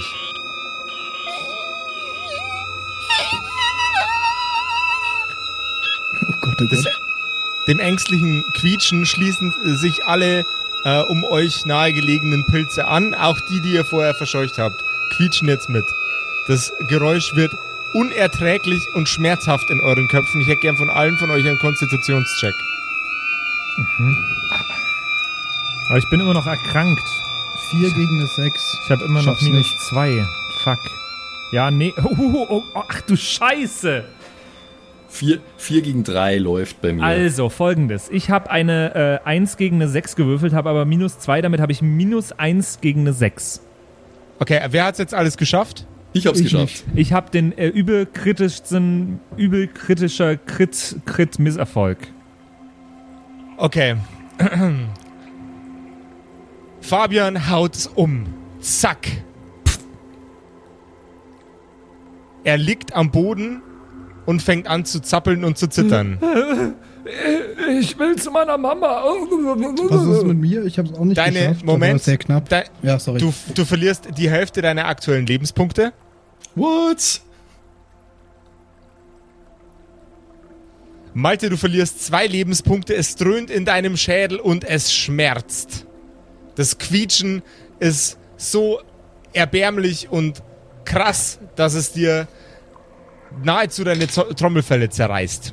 Oh Gott, oh Das, Gott. dem ängstlichen Quietschen schließen sich alle äh, um euch nahegelegenen Pilze an, auch die, die ihr vorher verscheucht habt, quietschen jetzt mit. Das Geräusch wird unerträglich und schmerzhaft in euren Köpfen. Ich hätte gern von allen von euch einen Konstitutionscheck. Aber ich bin immer noch erkrankt. Vier gegen eine sechs. Ich habe immer noch Schaff's minus nicht. zwei. Fuck. Ja, nee. Oh, oh, oh, oh, ach du Scheiße. Vier, vier gegen drei läuft bei mir. Also, folgendes. Ich habe eine äh, eins gegen eine sechs gewürfelt, habe aber minus zwei, damit habe ich minus eins gegen eine sechs. Okay, wer hat's jetzt alles geschafft? Ich hab's Ich geschafft. Ich habe den äh, übelkritischsten, übelkritischer Crit, Crit Misserfolg. Okay. Fabian haut's um. Zack. Pff. Er liegt am Boden und fängt an zu zappeln und zu zittern. Ich will zu meiner Mama. Was ist mit mir? Ich habe es auch nicht Deine, geschafft. Das Moment. war sehr knapp. De Ja, sorry. du, du verlierst die Hälfte deiner aktuellen Lebenspunkte. What? Malte, du verlierst zwei Lebenspunkte. Es dröhnt in deinem Schädel und es schmerzt. Das Quietschen ist so erbärmlich und krass, dass es dir nahezu deine Z Trommelfelle zerreißt.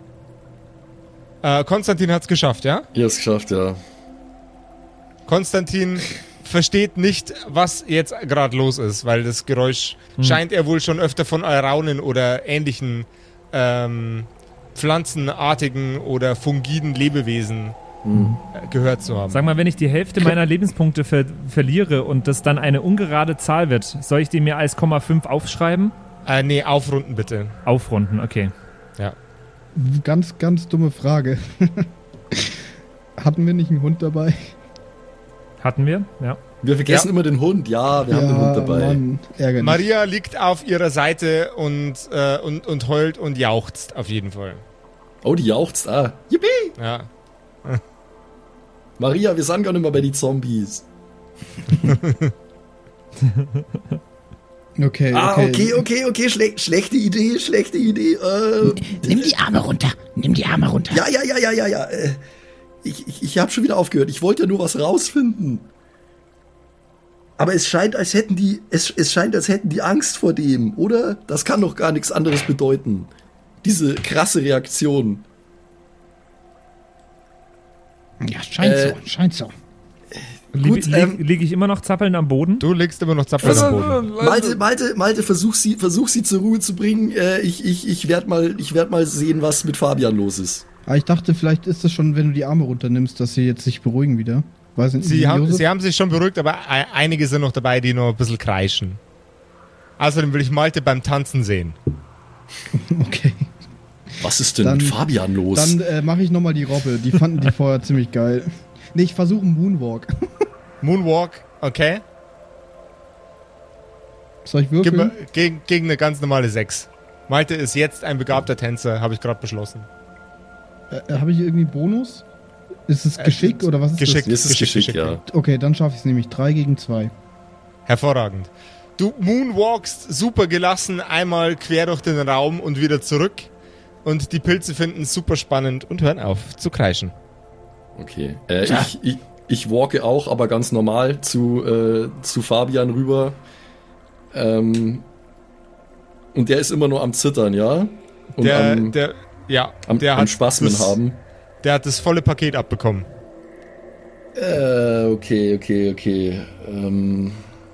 Äh, Konstantin hat's geschafft, ja? Ich hab's geschafft, ja. Konstantin versteht nicht, was jetzt gerade los ist, weil das Geräusch scheint er wohl schon öfter von Raunen oder ähnlichen ähm, pflanzenartigen oder fungiden Lebewesen äh, gehört zu haben. Sag mal, wenn ich die Hälfte meiner Lebenspunkte ver verliere und das dann eine ungerade Zahl wird, soll ich die mir als Komma fünf aufschreiben? Äh, nee, aufrunden bitte. Aufrunden, okay. Ja. Ganz, ganz dumme Frage. Hatten wir nicht einen Hund dabei? Hatten wir, ja. Wir vergessen Ja. immer den Hund. Ja, wir haben den Hund dabei. Mann, ärgerlich. Maria liegt auf ihrer Seite und, äh, und, und heult und jauchzt auf jeden Fall. Oh, die jauchzt. Ah, yippie! Ja. Maria, wir sind gar nicht mehr bei den Zombies. Okay, Ah, okay. okay, okay, okay. Schle schlechte Idee, schlechte Idee. Äh, Nimm die Arme runter. Nimm die Arme runter. ja, ja, ja, ja, ja, ja. Äh, ich ich, ich habe schon wieder aufgehört. Ich wollte ja nur was rausfinden. Aber es scheint, als hätten die, es, es scheint, als hätten die Angst vor dem, oder? Das kann doch gar nichts anderes bedeuten. Diese krasse Reaktion. Ja, scheint Äh, so, scheint so. Gut, Liege ähm, lieg ich immer noch zappelnd am Boden? Du liegst immer noch zappelnd am Boden. Malte, Malte, Malte, versuch sie, versuch sie zur Ruhe zu bringen. Äh, ich ich, ich werde mal, ich werd mal sehen, was mit Fabian los ist. Aber ich dachte, vielleicht ist es schon, wenn du die Arme runternimmst, dass sie jetzt sich beruhigen wieder. Weiß nicht, Sie haben, Josef? sie haben sich schon beruhigt, aber ei- einige sind noch dabei, die noch ein bisschen kreischen. Außerdem will ich Malte beim Tanzen sehen. Okay. Was ist denn Dann- mit Fabian los? Dann äh, mache ich nochmal die Robbe. Die fanden die vorher ziemlich geil. Nee, ich versuche einen Moonwalk. Moonwalk, okay. Soll ich Gib würfeln? mir, gegen, gegen eine ganz normale sechs. Malte ist jetzt ein begabter Tänzer, habe ich gerade beschlossen. Äh, Habe ich irgendwie einen Bonus? Ist es Äh, Geschick oder was ist Geschick. Mir ist es Geschick, geschickt, Geschick. ja. das? Okay, dann schaffe ich es nämlich. drei gegen zwei. Hervorragend. Du moonwalkst super gelassen einmal quer durch den Raum und wieder zurück. Und die Pilze finden es super spannend und hören auf zu kreischen. Okay. Äh, ich, ich, ich walke auch, aber ganz normal zu, äh, zu Fabian rüber. Ähm, und der ist immer nur am Zittern, ja? Und Der, am, der, ja, am, der am hat Spasmen das, haben. Der hat das volle Paket abbekommen. Äh, okay, okay, okay. Ähm,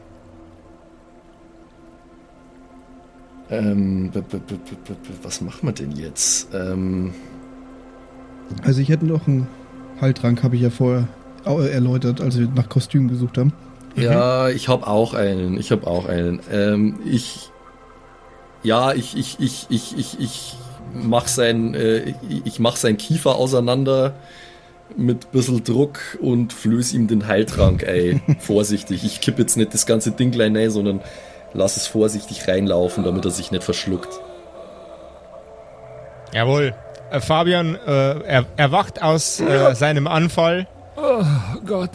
ähm, b- b- b- b- b- was machen wir denn jetzt? Ähm, Also ich hätte noch einen Heiltrank, habe ich ja vorher au- erläutert, als wir nach Kostüm gesucht haben. Ja, ich habe auch einen. Ich habe auch einen. Ähm, ich, ja, ich, ich, ich, ich, ich, ich mach sein, äh, ich, ich mach sein Kiefer auseinander mit bisschen Druck und flöß ihm den Heiltrank, ey. Vorsichtig. Ich kipp jetzt nicht das ganze Ding gleich rein, sondern lass es vorsichtig reinlaufen, damit er sich nicht verschluckt. Jawohl. Äh, Fabian äh, er, erwacht aus äh, seinem Anfall Oh Gott.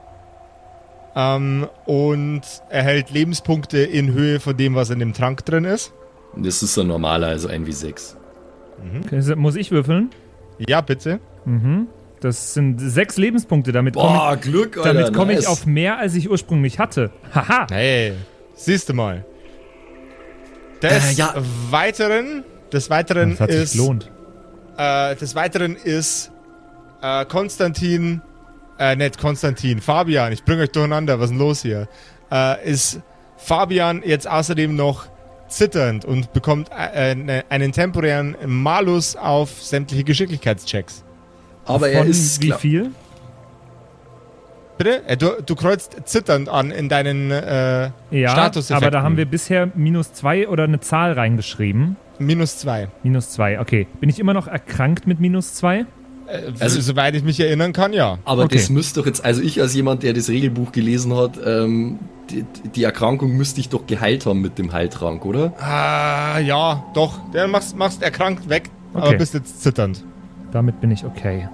ähm, und erhält Lebenspunkte in Höhe von dem, was in dem Trank drin ist. Das ist ein normaler, also ein W sechs. Okay, muss ich würfeln? Ja, bitte. Mhm. Das sind sechs Lebenspunkte. Damit komme Boah, Glück, ich, Alter. damit komm nice. ich auf mehr, als ich ursprünglich hatte. Haha. Hey, siehst du mal. Des Äh, ja. Weiteren, des Weiteren Das hat sich ist, gelohnt. äh, des Weiteren ist äh, Konstantin, äh, nicht Konstantin, Fabian, ich bringe euch durcheinander, was ist denn los hier? Äh, ist Fabian jetzt außerdem noch zitternd und bekommt äh, ne, einen temporären Malus auf sämtliche Geschicklichkeitschecks. Aber er Von ist. wie klar- viel? Bitte? Äh, du, du kreuzt zitternd an in deinen äh, Ja, Statuseffekten. aber da haben wir bisher minus zwei oder eine Zahl reingeschrieben. Minus zwei. Minus zwei, okay. Bin ich immer noch erkrankt mit minus zwei? Äh, Also- soweit ich mich erinnern kann, ja. Aber Okay. das müsste doch jetzt, also ich als jemand, der das Regelbuch gelesen hat, ähm, die, die Erkrankung müsste ich doch geheilt haben mit dem Heiltrank, oder? Ah, ja, doch. Dann machst, machst erkrankt weg, aber Okay. bist jetzt zitternd. Damit bin ich okay.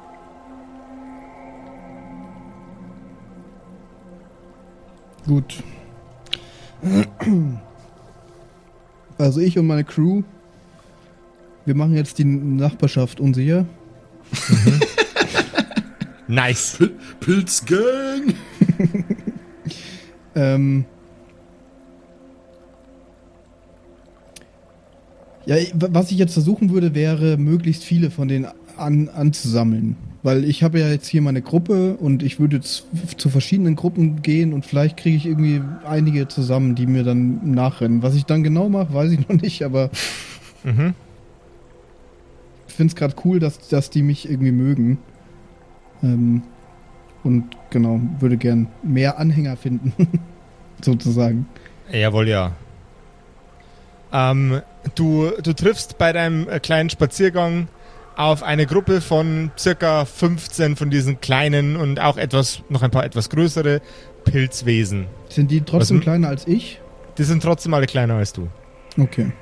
Gut. Also ich und meine Crew, wir machen jetzt die Nachbarschaft unsicher. Nice. Pilzgang! Ähm ja, was ich jetzt versuchen würde, wäre, möglichst viele von denen an, anzusammeln. Weil ich habe ja jetzt hier meine Gruppe und ich würde jetzt zu verschiedenen Gruppen gehen und vielleicht kriege ich irgendwie einige zusammen, die mir dann nachrennen. Was ich dann genau mache, weiß ich noch nicht, aber Mhm. ich finde es gerade cool, dass, dass die mich irgendwie mögen. Ähm, und genau, würde gern mehr Anhänger finden, sozusagen. Jawohl, ja. Ähm, du, du triffst bei deinem äh, kleinen Spaziergang auf eine Gruppe von circa fünfzehn von diesen kleinen und auch etwas, noch ein paar etwas größere Pilzwesen. Sind die trotzdem Was- kleiner als ich? Die sind trotzdem alle kleiner als du. Okay.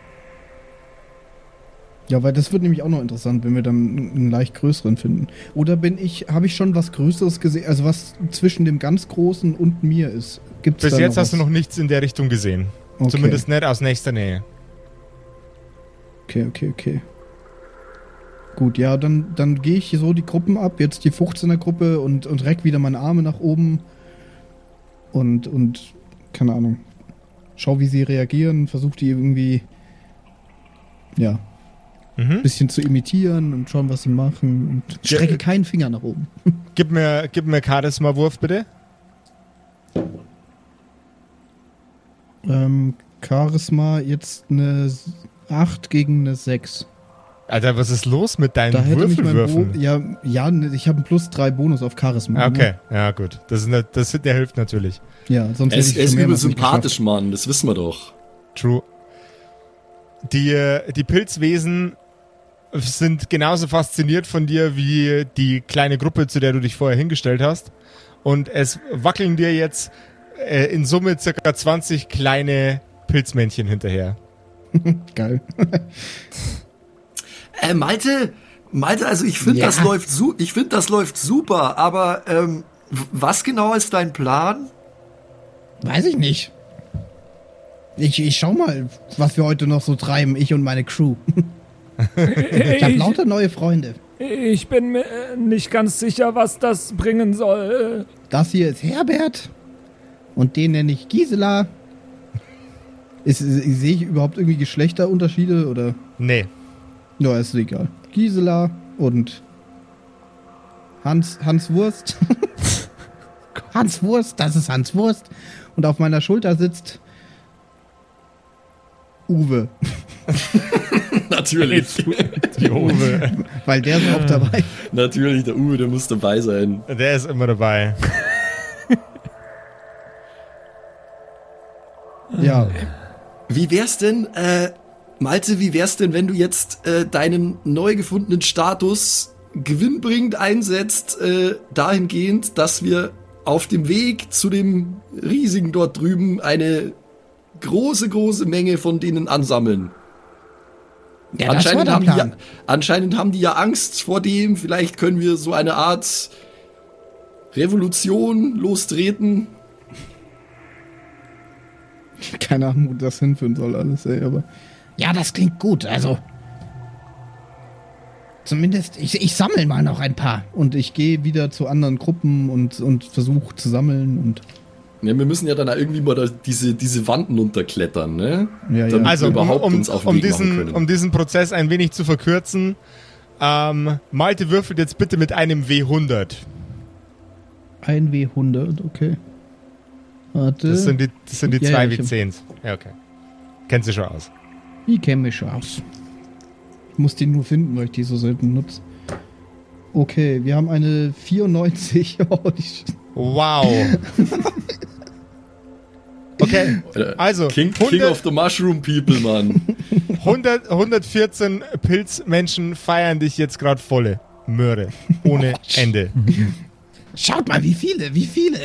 Ja, weil das wird nämlich auch noch interessant, wenn wir dann einen leicht größeren finden. Oder bin ich, habe ich schon was Größeres gesehen, also was zwischen dem ganz Großen und mir ist? Gibt's Bis da jetzt noch hast du was? noch nichts in der Richtung gesehen. Okay. Zumindest nicht aus nächster Nähe. Okay, okay, okay. Gut, ja, dann, dann gehe ich so die Gruppen ab, jetzt die fünfzehner Gruppe und, und reck wieder meine Arme nach oben und, und, keine Ahnung, schau, wie sie reagieren, versuch die irgendwie, ja, Mhm. ein bisschen zu imitieren und schauen, was sie machen und strecke keinen Finger nach oben. Gib mir, gib mir Charisma-Wurf, bitte. Ähm, Charisma jetzt eine acht gegen eine sechs. Alter, was ist los mit deinen Da hätte mich mein Würfelwürfen? Bo ja, ja, ne, ich habe einen plus drei Bonus auf Charisma. Ah, okay, ja gut. Das, ist ne, das, der hilft natürlich. Ja, sonst Er ist, hätte er ich ist schon übel mehrmals nicht sympathisch, Mann, das wissen wir doch. True. Die, äh, die Pilzwesen sind genauso fasziniert von dir wie die kleine Gruppe, zu der du dich vorher hingestellt hast. Und es wackeln dir jetzt äh, in Summe circa zwanzig kleine Pilzmännchen hinterher. geschafft. Geil. Äh, Malte, Malte, also ich finde, Ja. das läuft su ich finde, das läuft super, aber ähm, w- was genau ist dein Plan? Weiß ich nicht. Ich, ich schau mal, was wir heute noch so treiben, ich und meine Crew. Ich habe Ich, lauter neue Freunde. ich bin mir nicht ganz sicher, was das bringen soll. Das hier ist Herbert und den nenne ich Gisela. Ist, sehe ich überhaupt irgendwie Geschlechterunterschiede oder? Nee. Ja, ist egal. Gisela und Hans, Hans Wurst. Hans Wurst, das ist Hans Wurst. Und auf meiner Schulter sitzt Uwe, Natürlich. Die Uwe. weil der ist auch dabei. Natürlich, der Uwe, der muss dabei sein. Der ist immer dabei. Ja, Wie wär's denn, äh, Malte, wie wär's denn, wenn du jetzt äh, deinen neu gefundenen Status gewinnbringend einsetzt, äh, dahingehend, dass wir auf dem Weg zu dem riesigen dort drüben eine große, große Menge von denen ansammeln. ja das war anscheinend, der haben die ja, Plan. anscheinend haben die ja Angst vor dem, vielleicht können wir so eine Art Revolution lostreten. Keine Ahnung, wo das hinführen soll alles, ey, aber Ja, das klingt gut. Also, zumindest, ich, ich sammle mal noch ein paar. Und ich gehe wieder zu anderen Gruppen und, und versuche zu sammeln und Ja, wir müssen ja dann auch irgendwie mal da diese, diese Wanden unterklettern, ne? Ja, ja. Damit Also, wir um, überhaupt um, uns auf den um, Weg machen diesen, können. um diesen Prozess ein wenig zu verkürzen, ähm, Malte würfelt jetzt bitte mit einem W hundert. ein W hundert, okay. Warte. Das sind die, das sind die Ja, zwei ja, ich W zehns. Ja, okay. Kennst du schon aus. Die kennen mich schon aus. Ich muss die nur finden, weil ich die so selten nutze. Okay, wir haben eine vierundneunzig. Oh, die- Wow. Okay, also King, King hundert, of the Mushroom People, Mann. hundert, hundertvierzehn Pilzmenschen feiern dich jetzt gerade volle Möhre. Ohne Ende. schaut mal, wie viele, wie viele.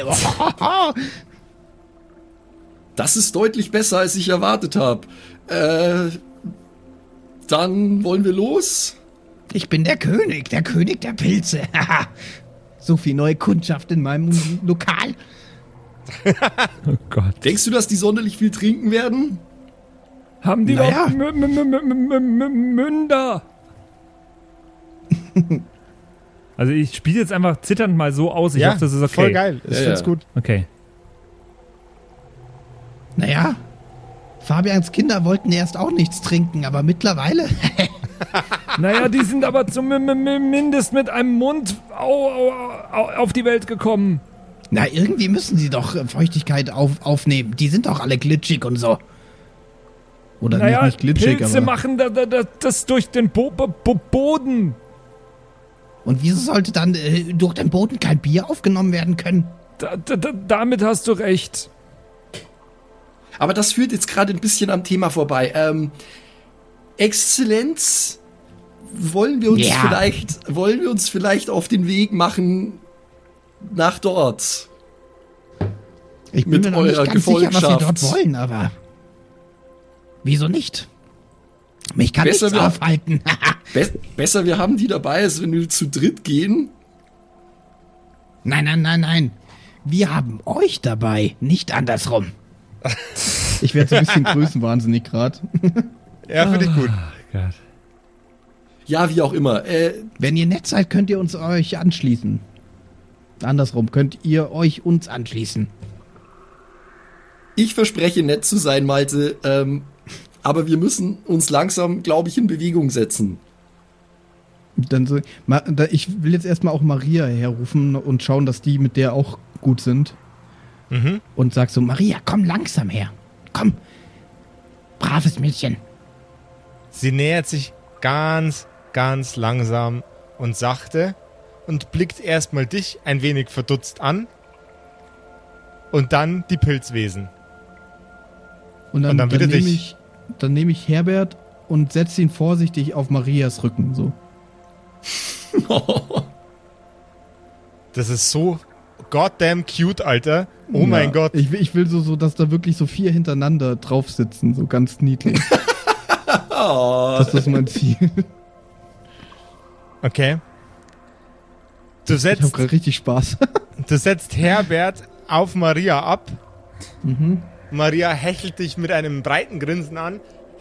Das ist deutlich besser, als ich erwartet habe. Äh, dann wollen wir los. Ich bin der König, der König der Pilze. so viel neue Kundschaft in meinem Lokal. Oh Gott. Denkst du, dass die sonderlich viel trinken werden? Haben die Naja. doch M- M- M- M- M- M- Münder? Also ich spiele jetzt einfach zitternd mal so aus. Ich ja, hoffe, das ist okay. voll geil. Ich Ja, find's ja. gut. Okay. Naja, Fabians Kinder wollten erst auch nichts trinken, aber mittlerweile. Naja, die sind aber zumindest mit einem Mund au, au, au, auf die Welt gekommen. Na, irgendwie müssen sie doch äh, Feuchtigkeit auf, aufnehmen. Die sind doch alle glitschig und so. Oder Naja, nicht, nicht glitschig, Pilze aber. machen da, da, da, das durch den Bo Bo Bo Boden. Und wieso sollte dann äh, durch den Boden kein Bier aufgenommen werden können? Da, da, da, damit hast du recht. Aber das führt jetzt gerade ein bisschen am Thema vorbei. Ähm, Exzellenz, wollen wir uns Ja. vielleicht, wollen wir uns vielleicht auf den Weg machen nach dort? Ich bin Mit mir noch nicht eurer ganz sicher, was sie dort Gefolgschaft. wollen, aber wieso nicht? Mich kann Besser nichts wir- aufhalten. Be besser, wir haben die dabei, als wenn wir zu dritt gehen. Nein, nein, nein, nein. Wir haben euch dabei, nicht andersrum. Ich werde so ein bisschen größenwahnsinnig gerade. Ja, finde ich gut. Gott. Ja, wie auch immer. Äh, Wenn ihr nett seid, könnt ihr uns euch anschließen. Andersrum, könnt ihr euch uns anschließen. ich verspreche, nett zu sein, Malte. Ähm, aber wir müssen uns langsam, glaube ich, in Bewegung setzen. Dann so, Ma- da- ich will jetzt erstmal auch Maria herrufen und schauen, dass die mit der auch gut sind. Mhm. Und sag so, Maria, komm langsam her. Komm. Braves Mädchen. Sie nähert sich ganz, ganz langsam und sachte und blickt erstmal dich ein wenig verdutzt an und dann die Pilzwesen. Und dann, Und dann dann, wieder nehme dich. ich, dann nehme ich Herbert und setze ihn vorsichtig auf Marias Rücken. So. Das ist so goddamn cute, Alter. Oh mein Ja, Gott. Ich, will- ich will so, so, dass da wirklich so vier hintereinander drauf sitzen, so ganz niedlich. Oh, Das ist mein Ziel. Okay. Du Ich habe setzt, gerade richtig Spaß. du setzt Herbert auf Maria ab. Mhm. Maria hechelt dich mit einem breiten Grinsen an.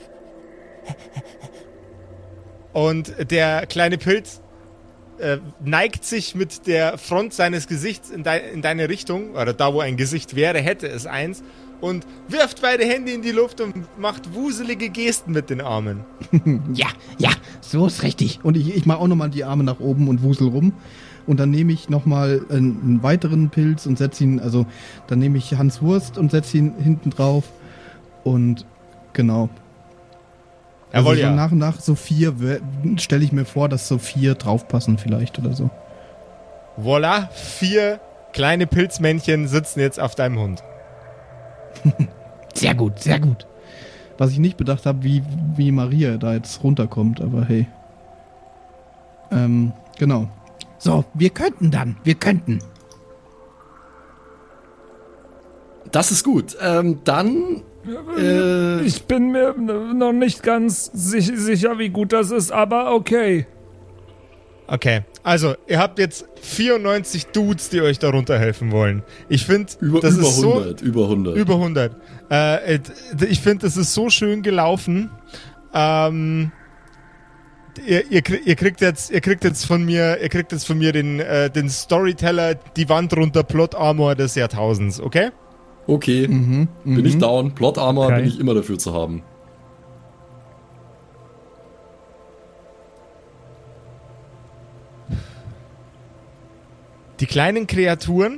Und der kleine Pilz äh, neigt sich mit der Front seines Gesichts in, dei in deine Richtung, oder da, wo ein Gesicht wäre, hätte es eins, und wirft beide Hände in die Luft und macht wuselige Gesten mit den Armen. Ja, ja, so ist richtig. Und ich, ich mache auch nochmal die Arme nach oben und wusel rum. Und dann nehme ich nochmal einen, einen weiteren Pilz und setze ihn, also dann nehme ich Hans Wurst und setze ihn hinten drauf. Und genau. Also Jawohl, so ja. nach und nach so vier, stelle ich mir vor, dass so vier draufpassen vielleicht oder so. Voila, vier kleine Pilzmännchen sitzen jetzt auf deinem Hund. Sehr gut, sehr gut. Was ich nicht bedacht habe, wie, wie Maria da jetzt runterkommt, aber hey. Ähm, genau. So, wir könnten dann, wir könnten. das ist gut. Ähm, dann äh, Ich bin mir noch nicht ganz sich, sicher, wie gut das ist, aber okay. Okay, also ihr habt jetzt vierundneunzig Dudes, die euch darunter helfen wollen. Ich finde, über, das über ist so hundert, über hundert. über hundert. Äh, d- ich finde, das ist so schön gelaufen. Ähm, ihr, ihr, krie- ihr kriegt jetzt, ihr kriegt jetzt von mir, ihr kriegt jetzt von mir den, äh, den Storyteller, die Wand runter, Plot Armor des Jahrtausends, okay? Okay, Mhm, bin ich down. Plot Armor Okay. bin ich immer dafür zu haben. Die kleinen Kreaturen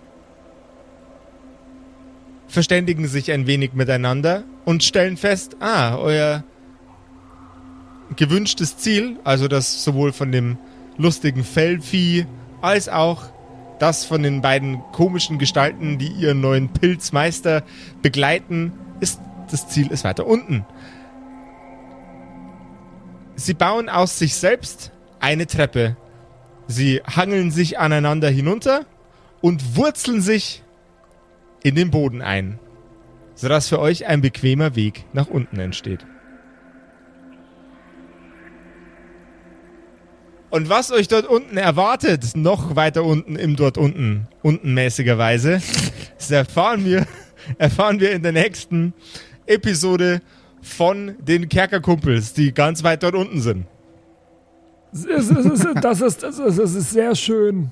verständigen sich ein wenig miteinander und stellen fest, ah, euer gewünschtes Ziel, also das sowohl von dem lustigen Fellvieh als auch das von den beiden komischen Gestalten, die ihren neuen Pilzmeister begleiten, ist, das Ziel ist weiter unten. Sie bauen aus sich selbst eine Treppe. Sie hangeln sich aneinander hinunter und wurzeln sich in den Boden ein, sodass für euch ein bequemer Weg nach unten entsteht. Und was euch dort unten erwartet, noch weiter unten im dort unten, untenmäßigerweise, das erfahren wir, erfahren wir in der nächsten Episode von den Kerkerkumpels, die ganz weit dort unten sind. Es ist, es ist, das, ist, das, ist, das ist sehr schön.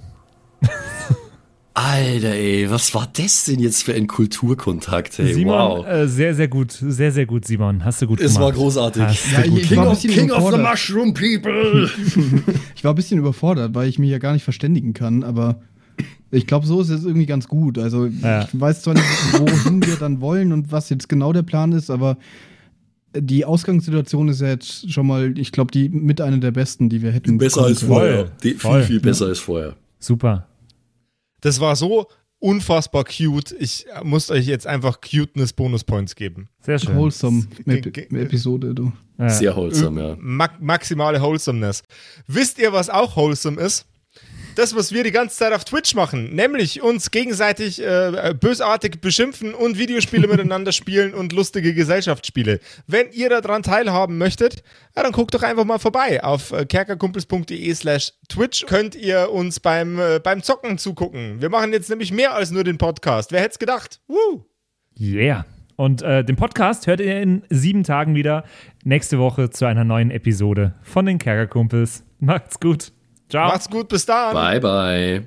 Alter, ey, was war das denn jetzt für ein Kulturkontakt, hey? Simon, Wow. äh, sehr, sehr gut. Sehr, sehr gut, Simon. Hast du gut Es gemacht. war großartig. Hast Ja, du gut ich- ich King war ein of, bisschen King of the überfordert. Mushroom People. Ich war ein bisschen überfordert, weil ich mich ja gar nicht verständigen kann, aber ich glaube, so ist es irgendwie ganz gut. Also Ja. ich weiß zwar nicht, wohin wir dann wollen und was jetzt genau der Plan ist, aber die Ausgangssituation ist ja jetzt schon mal, ich glaube, die mit einer der besten, die wir hätten. Besser kommen als können. vorher. Voll. Die, viel, Voll. viel besser als vorher. Super. Das war so unfassbar cute. Ich muss euch jetzt einfach Cuteness-Bonus-Points geben. Sehr schön. Wholesome Ge- Epi- ge- Episode, du. Ja. Sehr wholesome, ja. Ma- maximale Wholesomeness. Wisst ihr, was auch wholesome ist? Das, was wir die ganze Zeit auf Twitch machen, nämlich uns gegenseitig äh, bösartig beschimpfen und Videospiele miteinander spielen und lustige Gesellschaftsspiele. Wenn ihr daran teilhaben möchtet, ja, dann guckt doch einfach mal vorbei. Auf äh, kerkerkumpels.de slash Twitch könnt ihr uns beim, äh, beim Zocken zugucken. Wir machen jetzt nämlich mehr als nur den Podcast. Wer hätte es gedacht? Woo! Yeah. Und äh, den Podcast hört ihr in sieben Tagen wieder. Nächste Woche zu einer neuen Episode von den Kerkerkumpels. Macht's gut. Ciao. Macht's gut, bis dann. Bye, bye.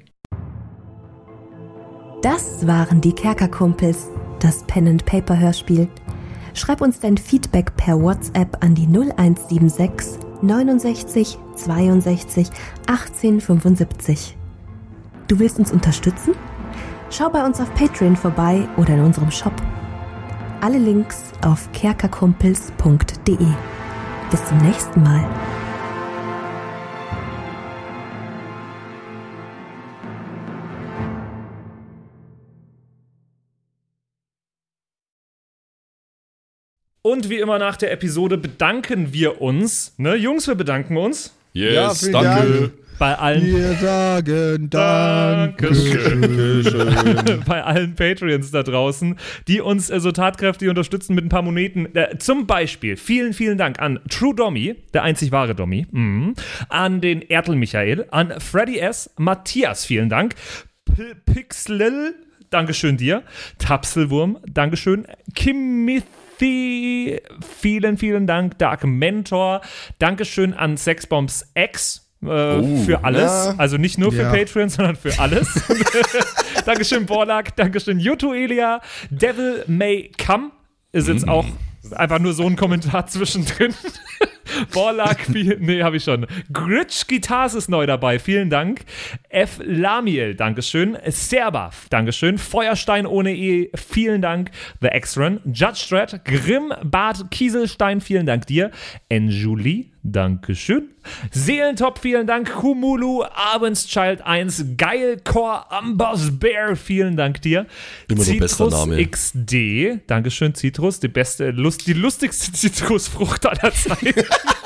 Das waren die Kerkerkumpels, das Pen-and-Paper-Hörspiel. Schreib uns dein Feedback per WhatsApp an die null eins sieben sechs neunundsechzig zweiundsechzig achtzehn fünfundsiebzig. Du willst uns unterstützen? Schau bei uns auf Patreon vorbei oder in unserem Shop. Alle Links auf kerkerkumpels punkt de. Bis zum nächsten Mal. Und wie immer nach der Episode bedanken wir uns. Ne, Jungs, wir bedanken uns. Yes, Ja, vielen danke. Bei allen, Wir sagen Dankeschön. bei allen Patreons da draußen, die uns äh, so tatkräftig unterstützen mit ein paar Moneten. Äh, zum Beispiel vielen, vielen Dank an True Dommy, der einzig wahre Dommy, mhm. an den Ertel Michael, an Freddy S., Matthias, vielen Dank, P- Pixlil, Dankeschön dir, Tapselwurm, Dankeschön, Kimith, vielen, vielen Dank, Dark Mentor, Dankeschön an Sexbombs X äh, Oh, für alles, ja. also nicht nur für Ja. Patreon, sondern für alles. Dankeschön Borlak, Dankeschön Yuto Elia, Devil May Come ist jetzt auch einfach nur so ein Kommentar zwischendrin. Borlak, viel, nee, habe ich schon. Gritsch Guitars ist neu dabei, vielen Dank. F. Lamiel, Dankeschön. Serbath, Dankeschön. Feuerstein ohne E, vielen Dank. The X-Run, Judge Dredd, Grimm, Bart Kieselstein, vielen Dank dir. Enjuli, Dankeschön. Seelentop, vielen Dank. Kumulu, Abendschild eins, Geilcore, Ambers Bear, vielen Dank dir. Immer noch bester Citrus Name. X D, Dankeschön, Citrus, die beste, Lust, die lustigste Zitrusfrucht aller Zeiten.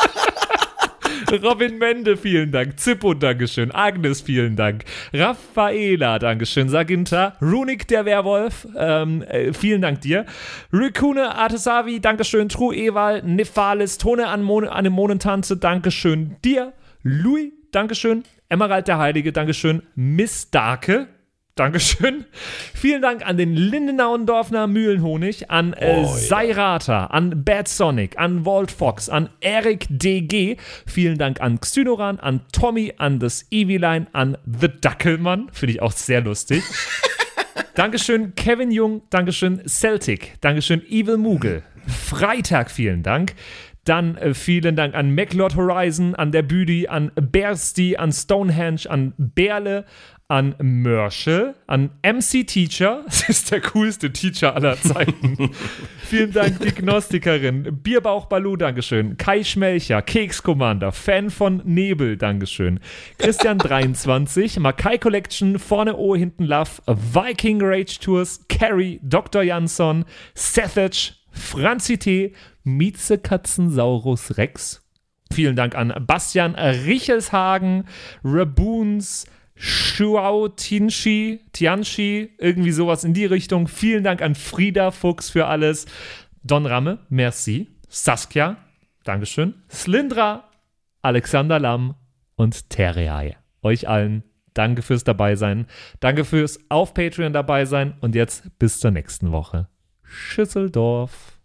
Robin Mende, vielen Dank. Zippo, Dankeschön. Agnes, vielen Dank. Raffaela, Dankeschön. Saginta. Runik, der Werwolf, ähm, äh, vielen Dank dir. Rikune, Artesavi, Dankeschön. True Ewal, Nephalis, Tone an Mon- Anemonentanze, Dankeschön dir. Louis, Dankeschön. Emerald der Heilige, Dankeschön. Miss Darke, Dankeschön. Vielen Dank an den Lindenauendorfner Mühlenhonig, an äh, Oh, ja. Seirata, an Bad Sonic, an Walt Fox, an Eric D G. Vielen Dank an Xynoran, an Tommy, an das Eviline, an The Dackelmann. Finde ich auch sehr lustig. Dankeschön Kevin Jung, Dankeschön Celtic, Dankeschön Evil Moogle. Freitag, vielen Dank. Dann äh, vielen Dank an MacLord Horizon, an der Büdi, an Bersty, an Stonehenge, an Berle, an Mörschel, an M C Teacher, das ist der coolste Teacher aller Zeiten. Vielen Dank, die Gnostikerin, Bierbauch Balu, Dankeschön, Kai Schmelcher, Keks Commander, Fan von Nebel, Dankeschön, Christian dreiundzwanzig, Makai Collection, vorne O, hinten Love, Viking Rage Tours, Carrie, Doktor Jansson, Sethage, Franzi T., Mieze Katzensaurus Rex. Vielen Dank an Bastian Richelshagen, Raboons, Shuao Tianchi, Tianchi, irgendwie sowas in die Richtung. Vielen Dank an Frieda Fuchs für alles. Don Ramme, merci. Saskia, Dankeschön. Slindra, Alexander Lamm und Terreae. Euch allen danke fürs Dabeisein. Danke fürs auf Patreon dabei sein. Und jetzt bis zur nächsten Woche. Schüsseldorf.